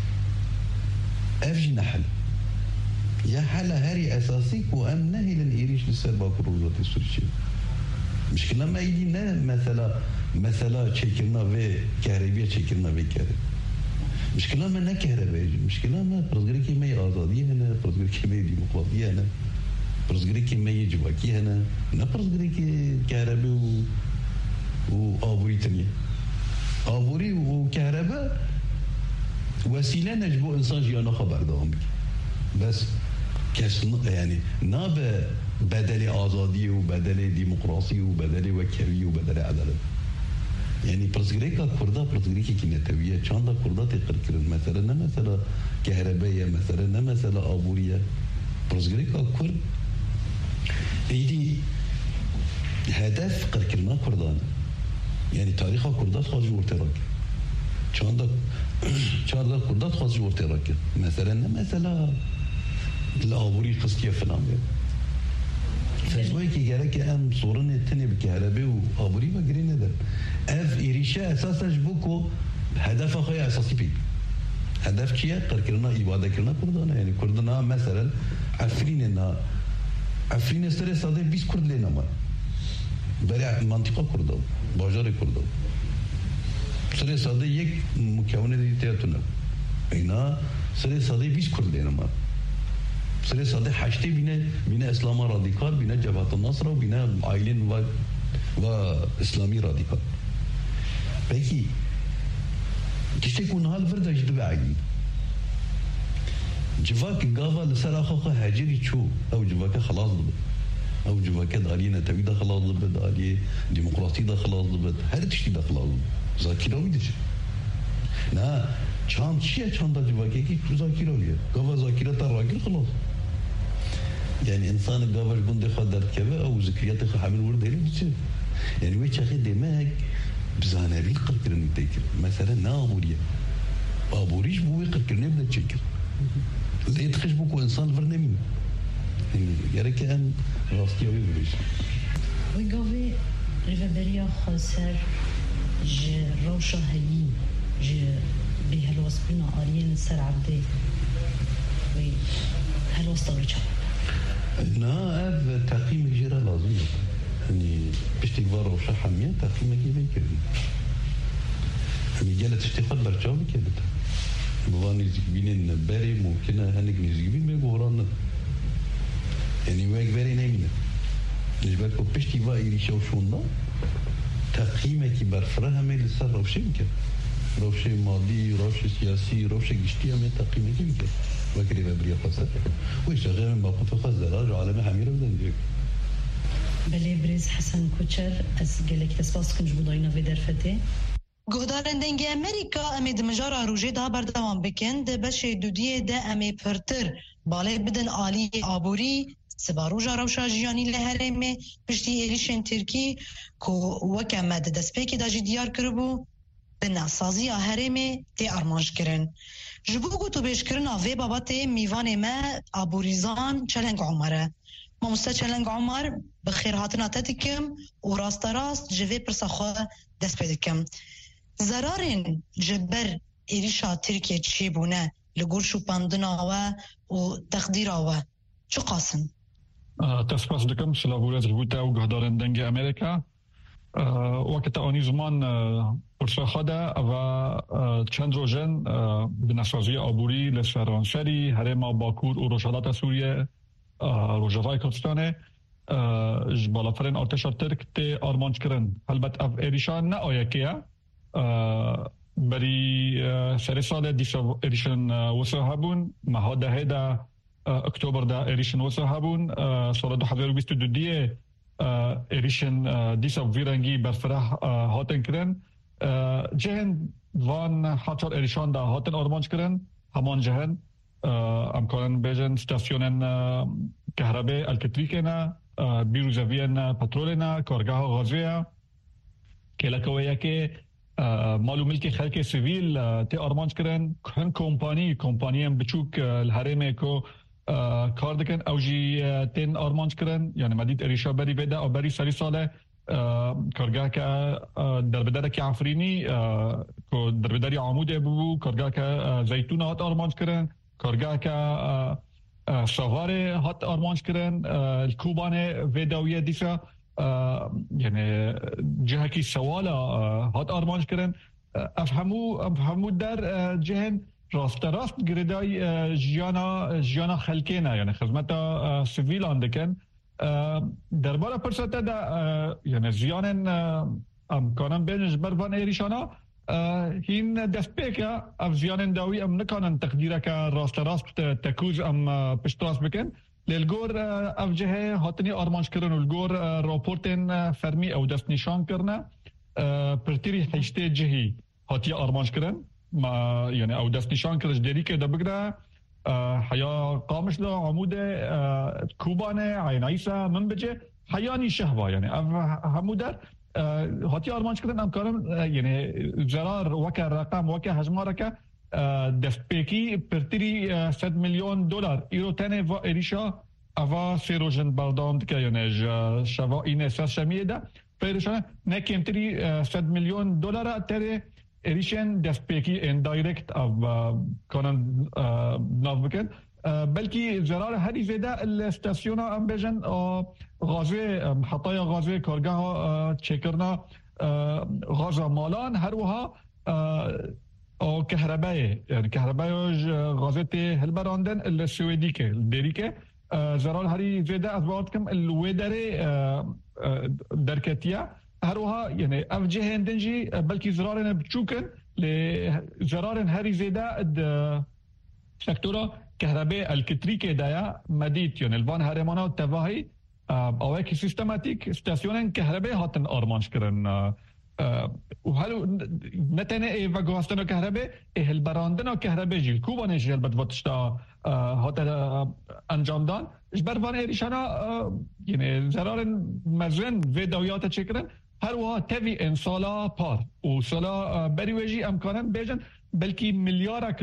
أفجي نحل يا حلا هاري أساسيك وأم نهي لنيريش للسربا كروزات السوريشي مشكلة ما يجينا مثلا تشكلنا في كهربية تشكلنا في كهرباء مشكلة ما كهرباء مشكلة ما برزقريكي ما آزادية هنا برزقريكي ما ديمقراطية هنا برزقريكي ما جواكي هنا نا برزقريكي كهرباء وآبوري تانية آبوري وكهرباء وسيلة نجبو إنسان جيانا خبر دام بك بس يعني ناب بدل آزادي وبدل ديمقراطي وبدل وكري وبدل عدالة يعني برزگریکا کردا برزگریکی که نتویه چند کردا تقر کرن مثلا نه مثلا كهربائيه مثلا نه مثلا آبوریه برزگریکا کرد ایدی هدف قرکرنا کردانه يعني تاريخ كردات خارج ورتراك چند كردات خارج ورتراك مثلا الآبوری قصتیه فلان فجوهی که گره که ام صورن تنه بکهربه و آبوری و گری ندن اف ایریشه اساسش بو هدف خواهی اساسی بید هدف چیه؟ قرکرنا ایواده کرنا کردانه یعنی کردنا مثلا عفرین سر ساده 20 کرد لینا ما برای منطقه کرده باجار کرده سر ساده یک مکونه دیتیاتونه اینا سر ساده 20 کرد لینا ما سر ساده 8 بینه اسلام رادیکال بینه جبهت النصر و بینه آیلین و اسلامی رادیکال بکی کشتی کن حال فرد اجدو به عیلی جواک گاوا لسر آخوخه هجری چو او جواک خلاص دبه او جواك دالي نتوي ده خلاص ضبط دالي ديمقراطي ده خلاص ضبط هر تشتي ده خلاص ذاكره ويدش نا چند چیه چند جواكي كي ذاكره ويا قوا ذاكره تراكل خلاص يعني انسان قواش بند خدر كبه او ذكريات حامل ورد هلي بتصير يعني ويش اخي دماغ بزانابي قركرن تيكر مثلا نابوريا ابوريش بو يقركرن يبدا تشكر لا يتخش بوكو انسان فرنمي يعني كان راستي أوي بريش. ويقابي ريفابريا خسر ج روشة هلين ج بهالوس بنا آريان سر عبدي وي هالوس طوريشة. نا أب تقييم جرا لازم يعني بيشتغل روشة حمية تقييم كي بيكري. يعني جالت اشتغال برجاوي كده. بواني زكبينين بري ممكن هنك نزكبين بيقولون يعني ويك بري نمينه نجبر کو پشتی و ایریشه و شوندا تقییمه که برفره همه لسر روشه میکرد روشه مالی، روشه سیاسی، روشه گشتی همه تقییمه که میکرد وکری و بریا خاصه ویش غیر موقف خاص دراج عالم همه رو بدن دیگه بله برز حسن کوچر از گلک تسپاس کنج بوداینا و درفته گهدارن دنگ امریکا امید مجارا روژه دا بردوان بکن ده بشه دودیه ده امی پرتر باله بدن آلی آبوری سباروجا روشا جیانی لهرمه پشتی ایلیشن ترکی که وکمد دسپیکی دا جی دیار کربو بنا سازی هرمه تی ارمانش کرن جبو گوتو بیش کرن آوه بابات میوان ما آبوریزان چلنگ عمره ما مستا چلنگ عمر بخیر هاتنا تدکم و راست راست جوه پرسخواه دست پیدکم زرارن جبر ایلیشا ترکیه چی بونه لگور شوپاندنا و تقدیرا چو قاسم؟ تسپاس دکم سلاوورت جبوتا و گهدارن دنگ امریکا وقت آنی زمان پرسه خدا و چند روزن بناسازی آبوری لسفرانسری هرما باکور و روشالات سوریه روژاوای کردستانه بالافرین ارتش ترک تی آرمانج کرن البته اف ایریشان نه آیکیه بری سر سال دیسا ایریشن وسه هبون مهاده هدا اکتبر دا ایریشن وسه هبون سال 2022 دیه ایریشن دیسا ویرنگی برفره هاتن کرن جهن وان حاطر ایریشان دا هاتن آرمانج کرن همان جهن امکان بیجن استاسیونن کهرباء الکتریکنا بیروزویان پترولنا کارگاه غازیه که لکویه که مالو ملک خلق سیویل تی آرمانج کرن هن کمپانی هم بچوک الهرمه که کار دکن او جی تین آرمانج کرن یعنی مدید اریشا بری بده او بری سری ساله کارگاه که در بدره که عفرینی که در بدری عموده ببو کارگاه که زیتون هات آرمانج کرن کارگاه که سواره هات آرمانج کرن الکوبان ویداویه دیسا یعنی جهه کی سوالا هات آرمانج کرن افهمو در جهن راست گردای جیانا خلکینا یعنی خدمت سیویلان دکن درباره پرسته دا یعنی زیانن امکانن بینش بروان ایریشانا هین دست پیکه اف زیانن داوی ام نکانن تقدیره که راست تکوز ام پشت راست بکن للگور اف جهه هاتنی آرمانج کرن و الگور راپورتن فرمی او دست نشان کرنه پرتری حشته جهی هاتی آرمانش کردن ما یعنی او دست نشان کردش دری که دا بگره حیا قامش دا عمود کوبانه عینایسا من بجه حیانی شهوه یعنی همو در هاتی آرمانش کردن امکانم یعنی زرار وکه رقم وکه حجماره که دست پیکی پرتری $100 میلیون ایرو تنه و ایریشا اوا سیروژن برداند که یعنی شوا این سر شمیه ده پیرشانه نکیمتری $100 میلیون تره ایریشن دست پیکی اندایرکت او کنن ناف بکن بلکه زرار هری زیده الاستاسیون هم بجن غازه حطای غازه کارگاه چکرنا غازه مالان هر وها او كهربائي يعني كهربائي غازات هالبراندن السويدي كه ديري كه زرار هري زيادة أزباطكم الويدري دركتيا هروها يعني أفجه هندنجي بلكي زرارنا بتشوكن لزرار هري زيادة سكتورا كهرباء الكتريكي دايا مديت يعني الفان هرمانا والتفاهي أواكي سيستماتيك ستاسيونين كهرباء هاتن أرمانش كرن وهلو نتنه ای و گواستن کهربه ای براندن کهربه جیل کوبانه جیل بد واتشتا هات انجام دان اجبر وان ایریشانا یعنی زرار مزن و دویات چکرن هر وها تاوی انسالا پار و سالا بریویجی امکانن بیجن بلکی $1,000,000,000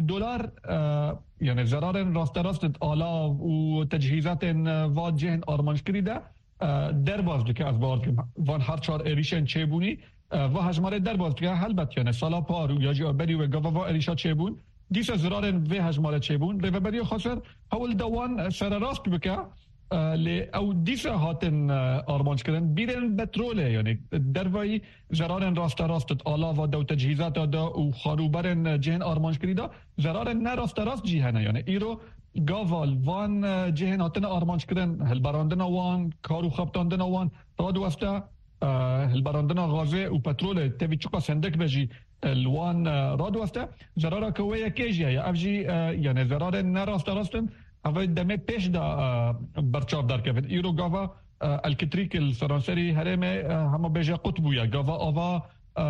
یعنی زرار راست آلا و تجهیزات واد جهن آرمانش کریده در باز که از بار که وان هر چار ایریشن چه بونی و هجماره در باز که البته یعنی سالا پارو یا جو بری و گاوا ایریشا چه بون دیس زرارن و هجماره چه بون ری بری خاصر حول دوان سر راست بکه ل او دیس هاتن آرمانش کردن بیرن پتروله یعنی دروی زرارن راست آلا و دو تجهیزات دا و خروبرن جهن آرمانش کریدا زرارن نه راست جهنه یعنی ایرو گاوال وان جهن هاتن آرمانش کردن هل براندن وان کارو خبتاندن وان رادو واسطه البراندن غازه و پترول تبي تشوف صندوق بجي الوان راد واسطه زراره كويه كيجي يا افجي يعني زراره نراست راستن اول دمه پیش دا برچاف دار كفت ايرو غاوا الكتريك الفرنسي هرمه هم بيجا قطبويا غاوا اوا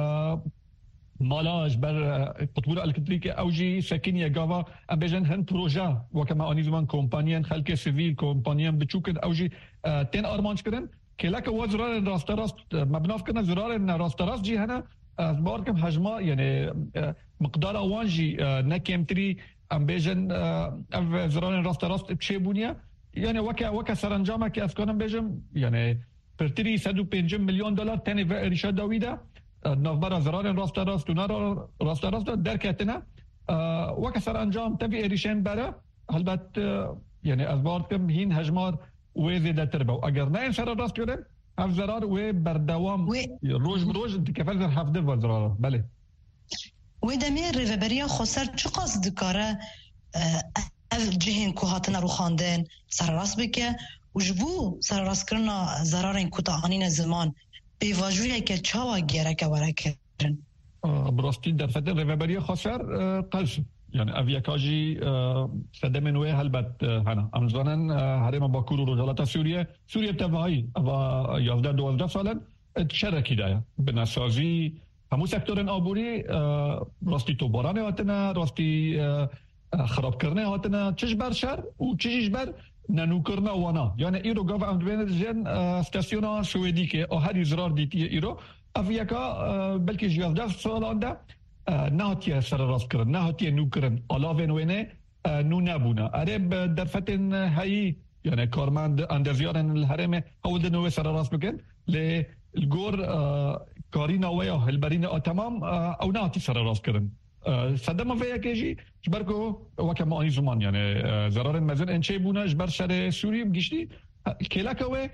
مالاج بر قطبول الكتريك اوجي سكنيه غاوا ام بيجن هن بروجا وكما اني زمان كومبانيان خلق سيفيل كومبانيان بتشوكن اوجي تن ارمانش كدن كلاك وزرار راست مبناف كنا زرار راست جي هنا باركم حجمه يعني مقدار اوانجي نكمتري ام بيجن اف زرار راست تشيبونيا يعني وكا سرانجامه كي اسكونم بيجم يعني برتري $150 مليون تاني في ارشاد داويدا نوبر زرار راست ونار راست دركتنا وكا سرانجام تبي اريشن برا البت يعني ازباركم هين هجمار وزيادة تربة وأجر ناين سر الراس كده هف زرار وبردوام روج كفال حفظ وزرار بله ودمير ريفبريا خسر چه قصد كاره جهن كوهاتنا رو خاندن سر راس بكه وجبو سر راس كرنا زرارين كوتاهانين زمان بيواجوية كالشاوة جيرك وركرن براستي در فتن ريفبريا خسر قلس يعني افياكاجي سدمن وي هلبت هنا امزانن هرم باكور رجالات سوريا تبعي افا 11-12 سالا تشاركي دايا بنسازي همو سكتورن آبوری راستی توبارانه هاتنا راستی خراب کرنه هاتنا چش بر شر و چش بر ننو کرنه وانا یعنی ایرو گاو امدوین جن استاسیونا سویدی که هر زرار دیتی ایرو افیاکا بلکه 11 سال آنده نه هاتیه سر راست کرن نه هاتیه نو کرن علاوه نوینه نو نبونه عرب در فتن هایی یعنی کارمند اندازیارن الحرمه اول دنوه سر راست بکن لی الجور كارينا وياه البرينة تمام أو ناتي سر راس كرن صدمة فيها كيجي جبركو وكما أني زمان يعني زرار مزن إنشي بونا جبر شر سوري بجشتي كلاكوه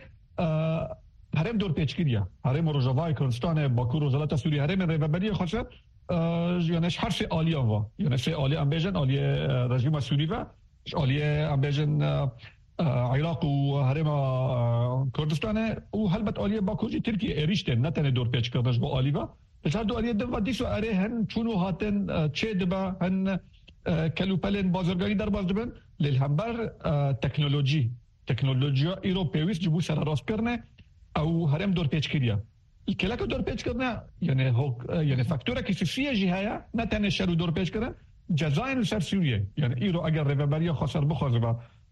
هرم دور بيتشكيريا هرم روجافاي كردستان باكو روزالات سوري هرم ريبابرية خاصة يعني شهر في آليا وا يعني في آليا أمبيجن آليا رجيم سوري وا آليا أمبيجن عراق و هرم کردستان و هلبت آلیه باکوجی ترکیه اریشته نتنه دور پیچ کردنش با آلیوا بسر دو آلیه دو و دیسو اره هن چونو هاتن چه دبا هن کلوپلن بازرگانی در باز دبن لیل همبر تکنولوژی ایروپیویست جبو سر راست کرنه او هرم دور پیچ کریا الكلاك دور بيج كرنا يعني هو يعني فاكتورة كيسية جهاية نتنى شرو دور بيج كرن جزائر وسر سوريا يعني إيرو أجر ريفابريا خسر بخزبة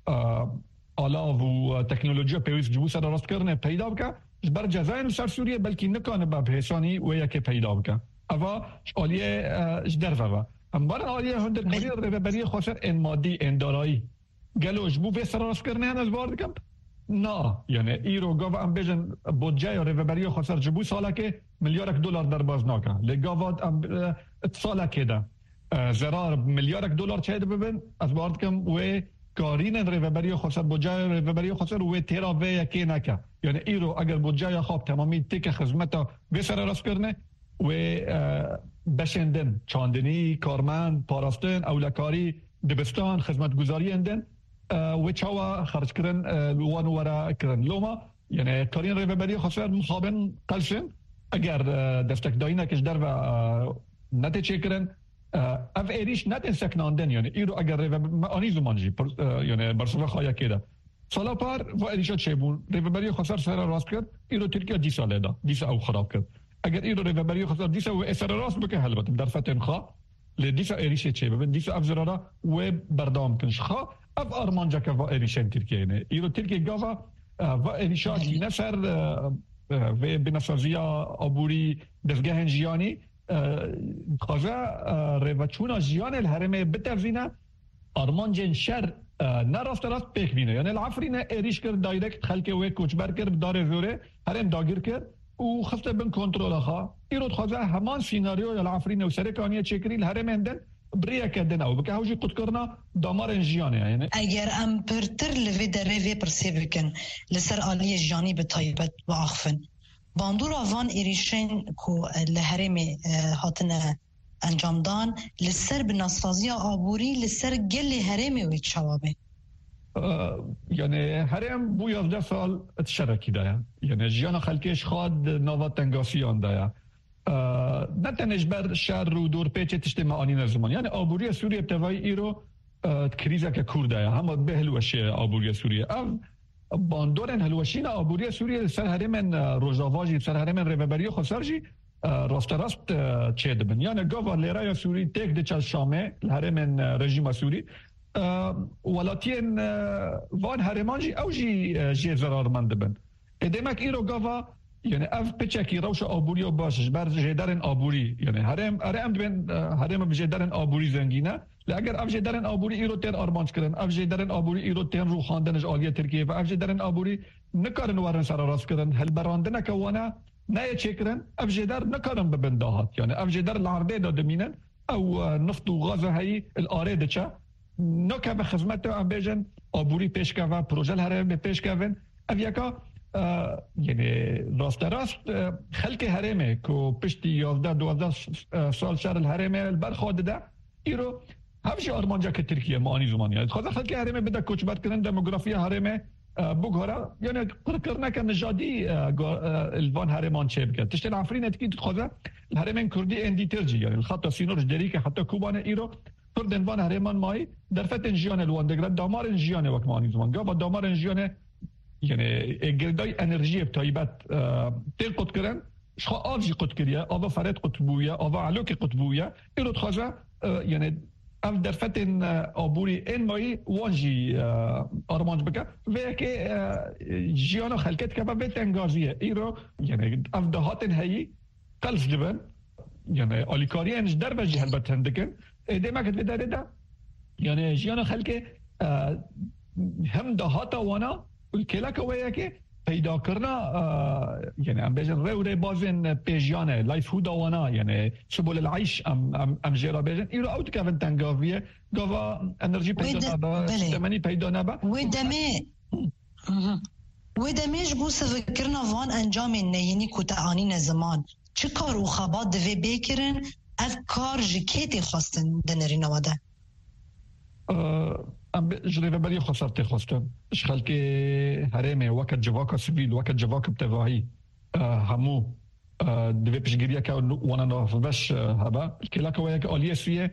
آلاف وتكنولوجيا بيوز جبوس راست كرنا پیدا بکه بر جزائر وسر سوريا بلکه نکانه به حسانی و یک پیدا بکه اوا آلیه جدرفه ام بار آلیه هندر کوری ريفابريا خسر ان مادی ان دارایی گلوش بو به سر راست کرنا از بارد کم نه يعني ايرو گاوا ام بجن بودجه ريفابريا خسر جبو ساله که $1,000,000 در بازناکه لگاواد ام ساله که زرار $1,000,000 چه ببین از بارد کم و کارین ريفابريا خسر بودجه ريفابريا خسر و تیرا و یکی نکه يعني ايرو اگر بودجه خواب تمامی تک خدمتا به سر راست کرنه و بشندن چاندنی کارمند پاراستن اولکاری دبستان خدمت گزاری اندن و چاوا خرج کردن لوان ورا کردن لوما یعنی کارین ريفابريا خسر مخابن قلشن اگر دفتک داینا کش در و نتیجه کردن اف ایریش نت سکناندن یعنی ایرو اگر آنی زمانجی یعنی برسوله خواهی کده سالا پار و ایریشات چه بون ريفابريا خسر سر راست کرد ایرو ترکیه 10 ساله دا 10 او خراب کرد اگر ایرو ريفابريا خسر 10 و سر راست بکه البته در فتن خوا لدیس ایریش چه ببین 10 افزرارا و بردام کنش خوا اف ارمانجا که و ایریشن ترکیه نه ایرو ترکیه گاوا و ایریشاتی نفر و بنفسازیا عبوری دفگه هنجیانی خازا روچونا جیان الهرم بتفزینه ارمانجن شر نرفت راست پیک بینه یعنی العفرینه ایریش کرد دایرکت خلک و کوچبر کرد دار زوره هرم داگیر کرد و خفته بن کنترل خا ایرو خازا همان سیناریو العفرینه و سرکانیه چکری الهرم اندن بریا کردن او بکه هوجی قد کرنا دامار انجیانه یعنی اگر ام پرتر لوی در ریوی پرسی بکن لسر آلی جانی به طایبت و آخفن باندور آوان ایریشن کو لحرم هاتنه انجام دان لسر بناسازی آبوری لسر گل حرم وی چوابه یعنی حرم بو 11 سال اتشرکی دایا یعنی جیان خلکش خواد نوات تنگاسیان دایا نتنش بر شهر رو دور پیچه تشتی معانی نزمان یعنی آبوری سوریه ابتوایی ایرو کریزه که کوردایا همه به هلوشه آبوری سوریه باندورن هلوشین آبوری سوریه سر هرمن روزاواجی سر هرمن ريفابريا خسرجی راست چه دبن یعنی گاوا لیرای سوری تک دچ شامه هرمن رژیم سوری ولاتین وان هرمانجی اوجی جه زرارمند بن ادمک ایرو گاوا یعنی اف پچکی روش آبوری باشش بر جدارن آبوری یعنی هرم بن هرم بجدارن آبوری زنگینه اگر افجه درن آبوری ایرو تر آرمانج کردن افجه درن آبوری ایرو تر رو خواندنش آلیه ترکیه و افجه درن آبوری نکارن وارن سر راست کردن هل براندن کوانا نه چکرن افجه در نکارن ببندهات یعنی افجه در العربه دادمینن او نفط و غاز هایی الاره دچه نکه به خدمت ام بیجن آبوری پیش که و پروژه هرم پیش که اویکا یعنی راست خلق هرمه که پشتی 11-12 سال شهر الهرمه برخواد ده ایرو همش آرمانجا که ترکیه معانی زمانیه خدا خلک هرمه بده کوچبر کردن دموگرافی هرمه بگهره یعنی قرقرنا که نژادی الوان هرمان چه بگه تشتل عفرین که خدا الهرمن کردی اندی ترجی یعنی الخط سینور جدری که حتی کوبان ایرو کردن وان هرمان مای در فتن جیان الوان دگرد دامار جیان وقت معانی زمان گا با دامار جیان یعنی گردای انرژی ابتایبت تل قد کردن شخا آفجی قد کریه آوا فرد قطبویه آوا علوک قطبویه ایرو تخوزه یعنی اف در فتن آبوری این مایی وانجی آرمانج بکه و که جیانا خلکت که به تنگازیه ایرو یعنی اف دهاتن هایی قلس جبن یعنی آلیکاری انج در بجی هلبت هندکن دیمه کت بداره ده یعنی جیانا خلکه هم دهاتا وانا کلاک ویا که پیدا کرنا یعنی ام بیجن ری بازن پیجانه لایف هودا وانا یعنی سبول العيش ام جرا بیجن ایرو اوت کافن تنگاویه گاوا انرژی پیدا نبا تمنی پیدا نبا و دمیج بو سفکرنا وان انجام یعنی کوتاهانی زمان چه کار او خبات دوی بکرن اف کار جکیتی خواستن دنری نواده ام ريفابريا خسرت خواستن اشخال که هرمه وقت جواکا سویل وقت جواکا بتواهی همو دوی پشگیریه که وانا نافبش هبا کلاکا ویا که آلیه سویه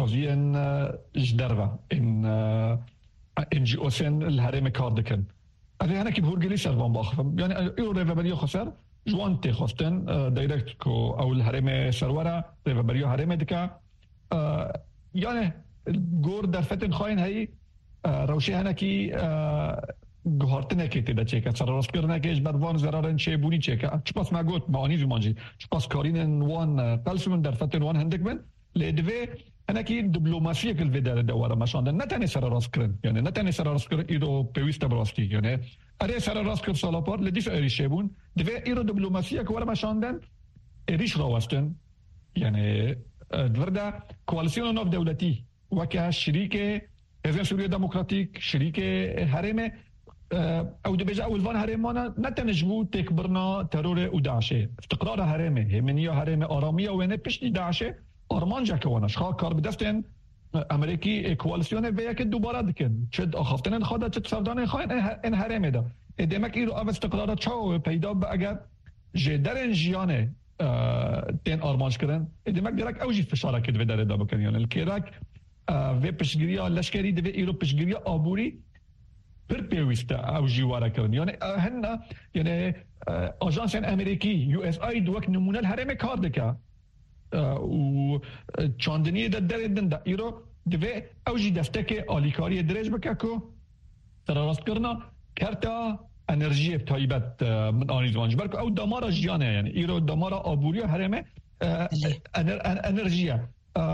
سازیین جدروا ان جی اوسن الهرمه کار دکن اگه هنکی بهورگلی سروان باخ یعنی ایرو ریوبری خسر جوان تی خواستن دایرکت کو اول حرم سروره ریوبری حرم دکا یعنی گور در فتن خاین هی روشی هنکی گهارتنه که تیدا چه که سر راست کرنه که بروان زرارن چه بونی چه که چپاس مگوت معانی زمانجی چپاس کارین وان قلسمون در فتن وان هندک بن لدوی هنکی دیپلماسی کل ویدار دواره مشاندن نه تنی سر راست کرن یعنی نه تنی سر راست کرن ایرو پیوست براستی یعنی اره سر راست کرد سالا پار لدیف ایریشه بون دوی ایرو دیپلماسی که واره مشاندن ایریش راوستن یعنی دورده کوالسیون ناف دولتی وکه شریک حزب سوریه دموکراتیک شریک حرمه او دبیجا اولوان حرمانا نتنجبو تکبرنا ترور او داعشه استقرار حرمه همینی حرمه آرامیه و نه پشتی داعشه آرمان جا کوانش خواه کار بدستن امریکی کوالسیون ویا که دوباره دکن چد آخافتن خواهد چد سردان خواهد این حرمه دا ادامک ایرو او استقرار چاو پیدا با اگر جدرن جیانه تین آرمانش کرن ادامک درک اوجی فشاره کد و داره دا بکن یعنی الکیرک و پشگیری لشکری دوی ایرو پشگیری آبوری پر پیوسته او جیواره کردن یعنی هن یعنی آژانس امریکی یو اس آی دوک نمونه الحرم کار دکه و چاندنی دردن دا ایرو دوی او جی دسته که آلیکاری درج بکه که تراست کرنا کرتا انرژی تایبت من آنیزوانج برکو او دمارا جیانه یعنی ایرو دمارا آبوری و حرمه انرژیه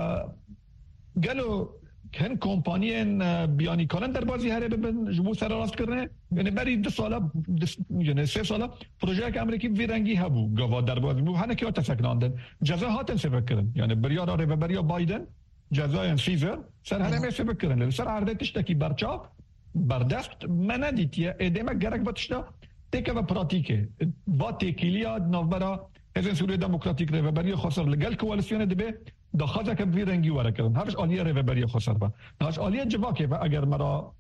گلو کن کمپانیان بیانی کنن در بازی هره ببن جبو سر راست کرنه یعنی بری 2 ساله یعنی 3 ساله پروژه که امریکی ویرنگی هبو گوا در بازی بو هنه که تسکناندن جزا هاتن سبک کرن یعنی بریا راره و بریا بایدن جزاین سیزر سر هنه سبک کرن سر عرضه تشتکی برچاق بردست من ندیتیه ادامه گرک باتشتا تکه و پراتیکه با تکیلیا نوبرا حزب سوریه دموکراتیک و بریا خسر لگل کوالسیون دبه داخل که ویرنگی واره کردن هرش عالیه ریوبری خسر با هرش عالیه جواکه و اگر مرا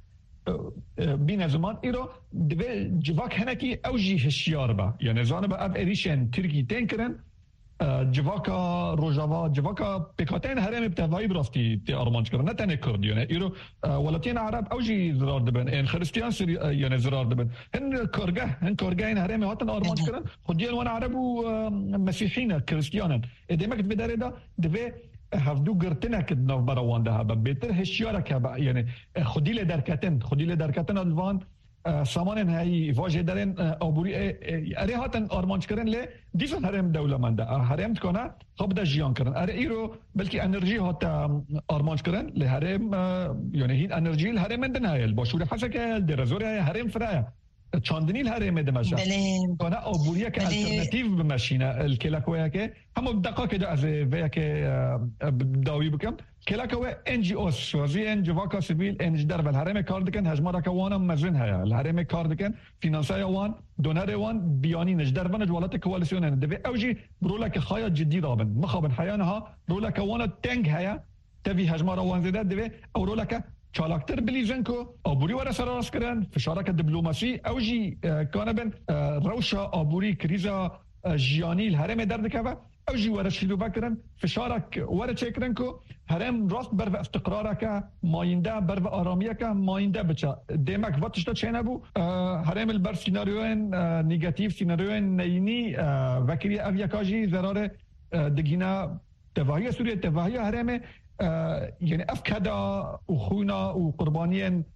بین زمان ایرو دوی جواک هنکی اوجی هشیار با یعنی زانه با اب ایریشن ترکی تین کرن جواکا روجاوا جواکا پیکاتین هرم بتوایی براستی تی آرمانج کردن نه تنه کرد یعنی ایرو ولاتین عرب اوجی زرار دبن این خریستیان یعنی زرار دبن هن کارگاه این هرم هاتن آرمانج کردن خودیان وان عرب و مسیحیین کریستیانن ادامه کد بداره دا دوی هفدو گرتنه کد ناف براوان ده با بهتر هشیاره که یعنی خودیل درکتن الوان سامان هایی واجه دارن آبوری اره هاتن آرمانج کردن لی دیفن هرم دولمنده هرم تکنه خب ده جیان کردن اره ایرو بلکه انرژی هات آرمانج کردن لی هرم یعنی هین انرژی الهرم مندن هایل باشور حسکه درزوری هرم فرایه چاندنی الهرم دمشق کنه آبوریه که الترناتیو بمشینه الکلکویه که همو دقیقه ده از ویا که داوی بکم کلاکو ان جی اوس سوازی ان جواکا سیویل ان در بل الهرم کار دکن هجمارا که وانا مزن هيا الهرم کار دکن فینانسای وان دونر وان بیانی نجدر بن جوالات کوالسیون ده اوجی برولا که خایا جدی رابن مخابن حیانها رولا که وانا تنگ هيا تبي هجمارا وان زده ده او رولا که چالاکتر بلیزنکو آبوری وره سر راست کردن فشارک دیپلماسی اوجی کانبن روشا آبوری کریزا جیانی الهرم درد که اوجی وره شیلو بکرن فشارک وره چکرن کو هرم راست بر استقرارک ماینده بر آرامیک ماینده بچا دمک وقتش چه نبو هرم البر سیناریوین نگاتیو سیناریوین نینی وکری اویاکاجی ضرر دگینا تواهی سوریه تواهی هرم یعنی افکدا و خونا و قربانیان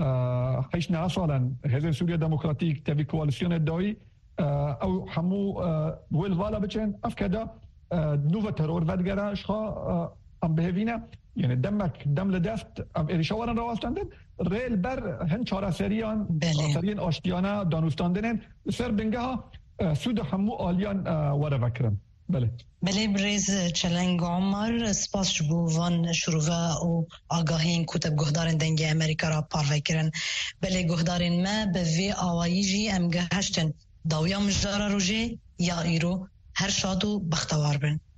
8 سالا حزب سوریه دموکراتیک تبی کوالسیون دایی او همو ویل والا بچن افکدا نوو ترور ودگره شخا ام بهوینه یعنی دم لدست ام ایریشاوارن رواستندن ریل بر هن چاره سریان آشتیانه دانوستاندنن سر بنگه ها سود همو آلیان وره وکرن بله بریز چلنگ عمر سپاس بووان شروع و آگاهین کتب گهدارن دنگ امریکا را پاروی کرن بله گهدارن ما به وی آواییجی امگه هشتن داویا مجدار روژه یا ایرو هر شاد و بختوار بن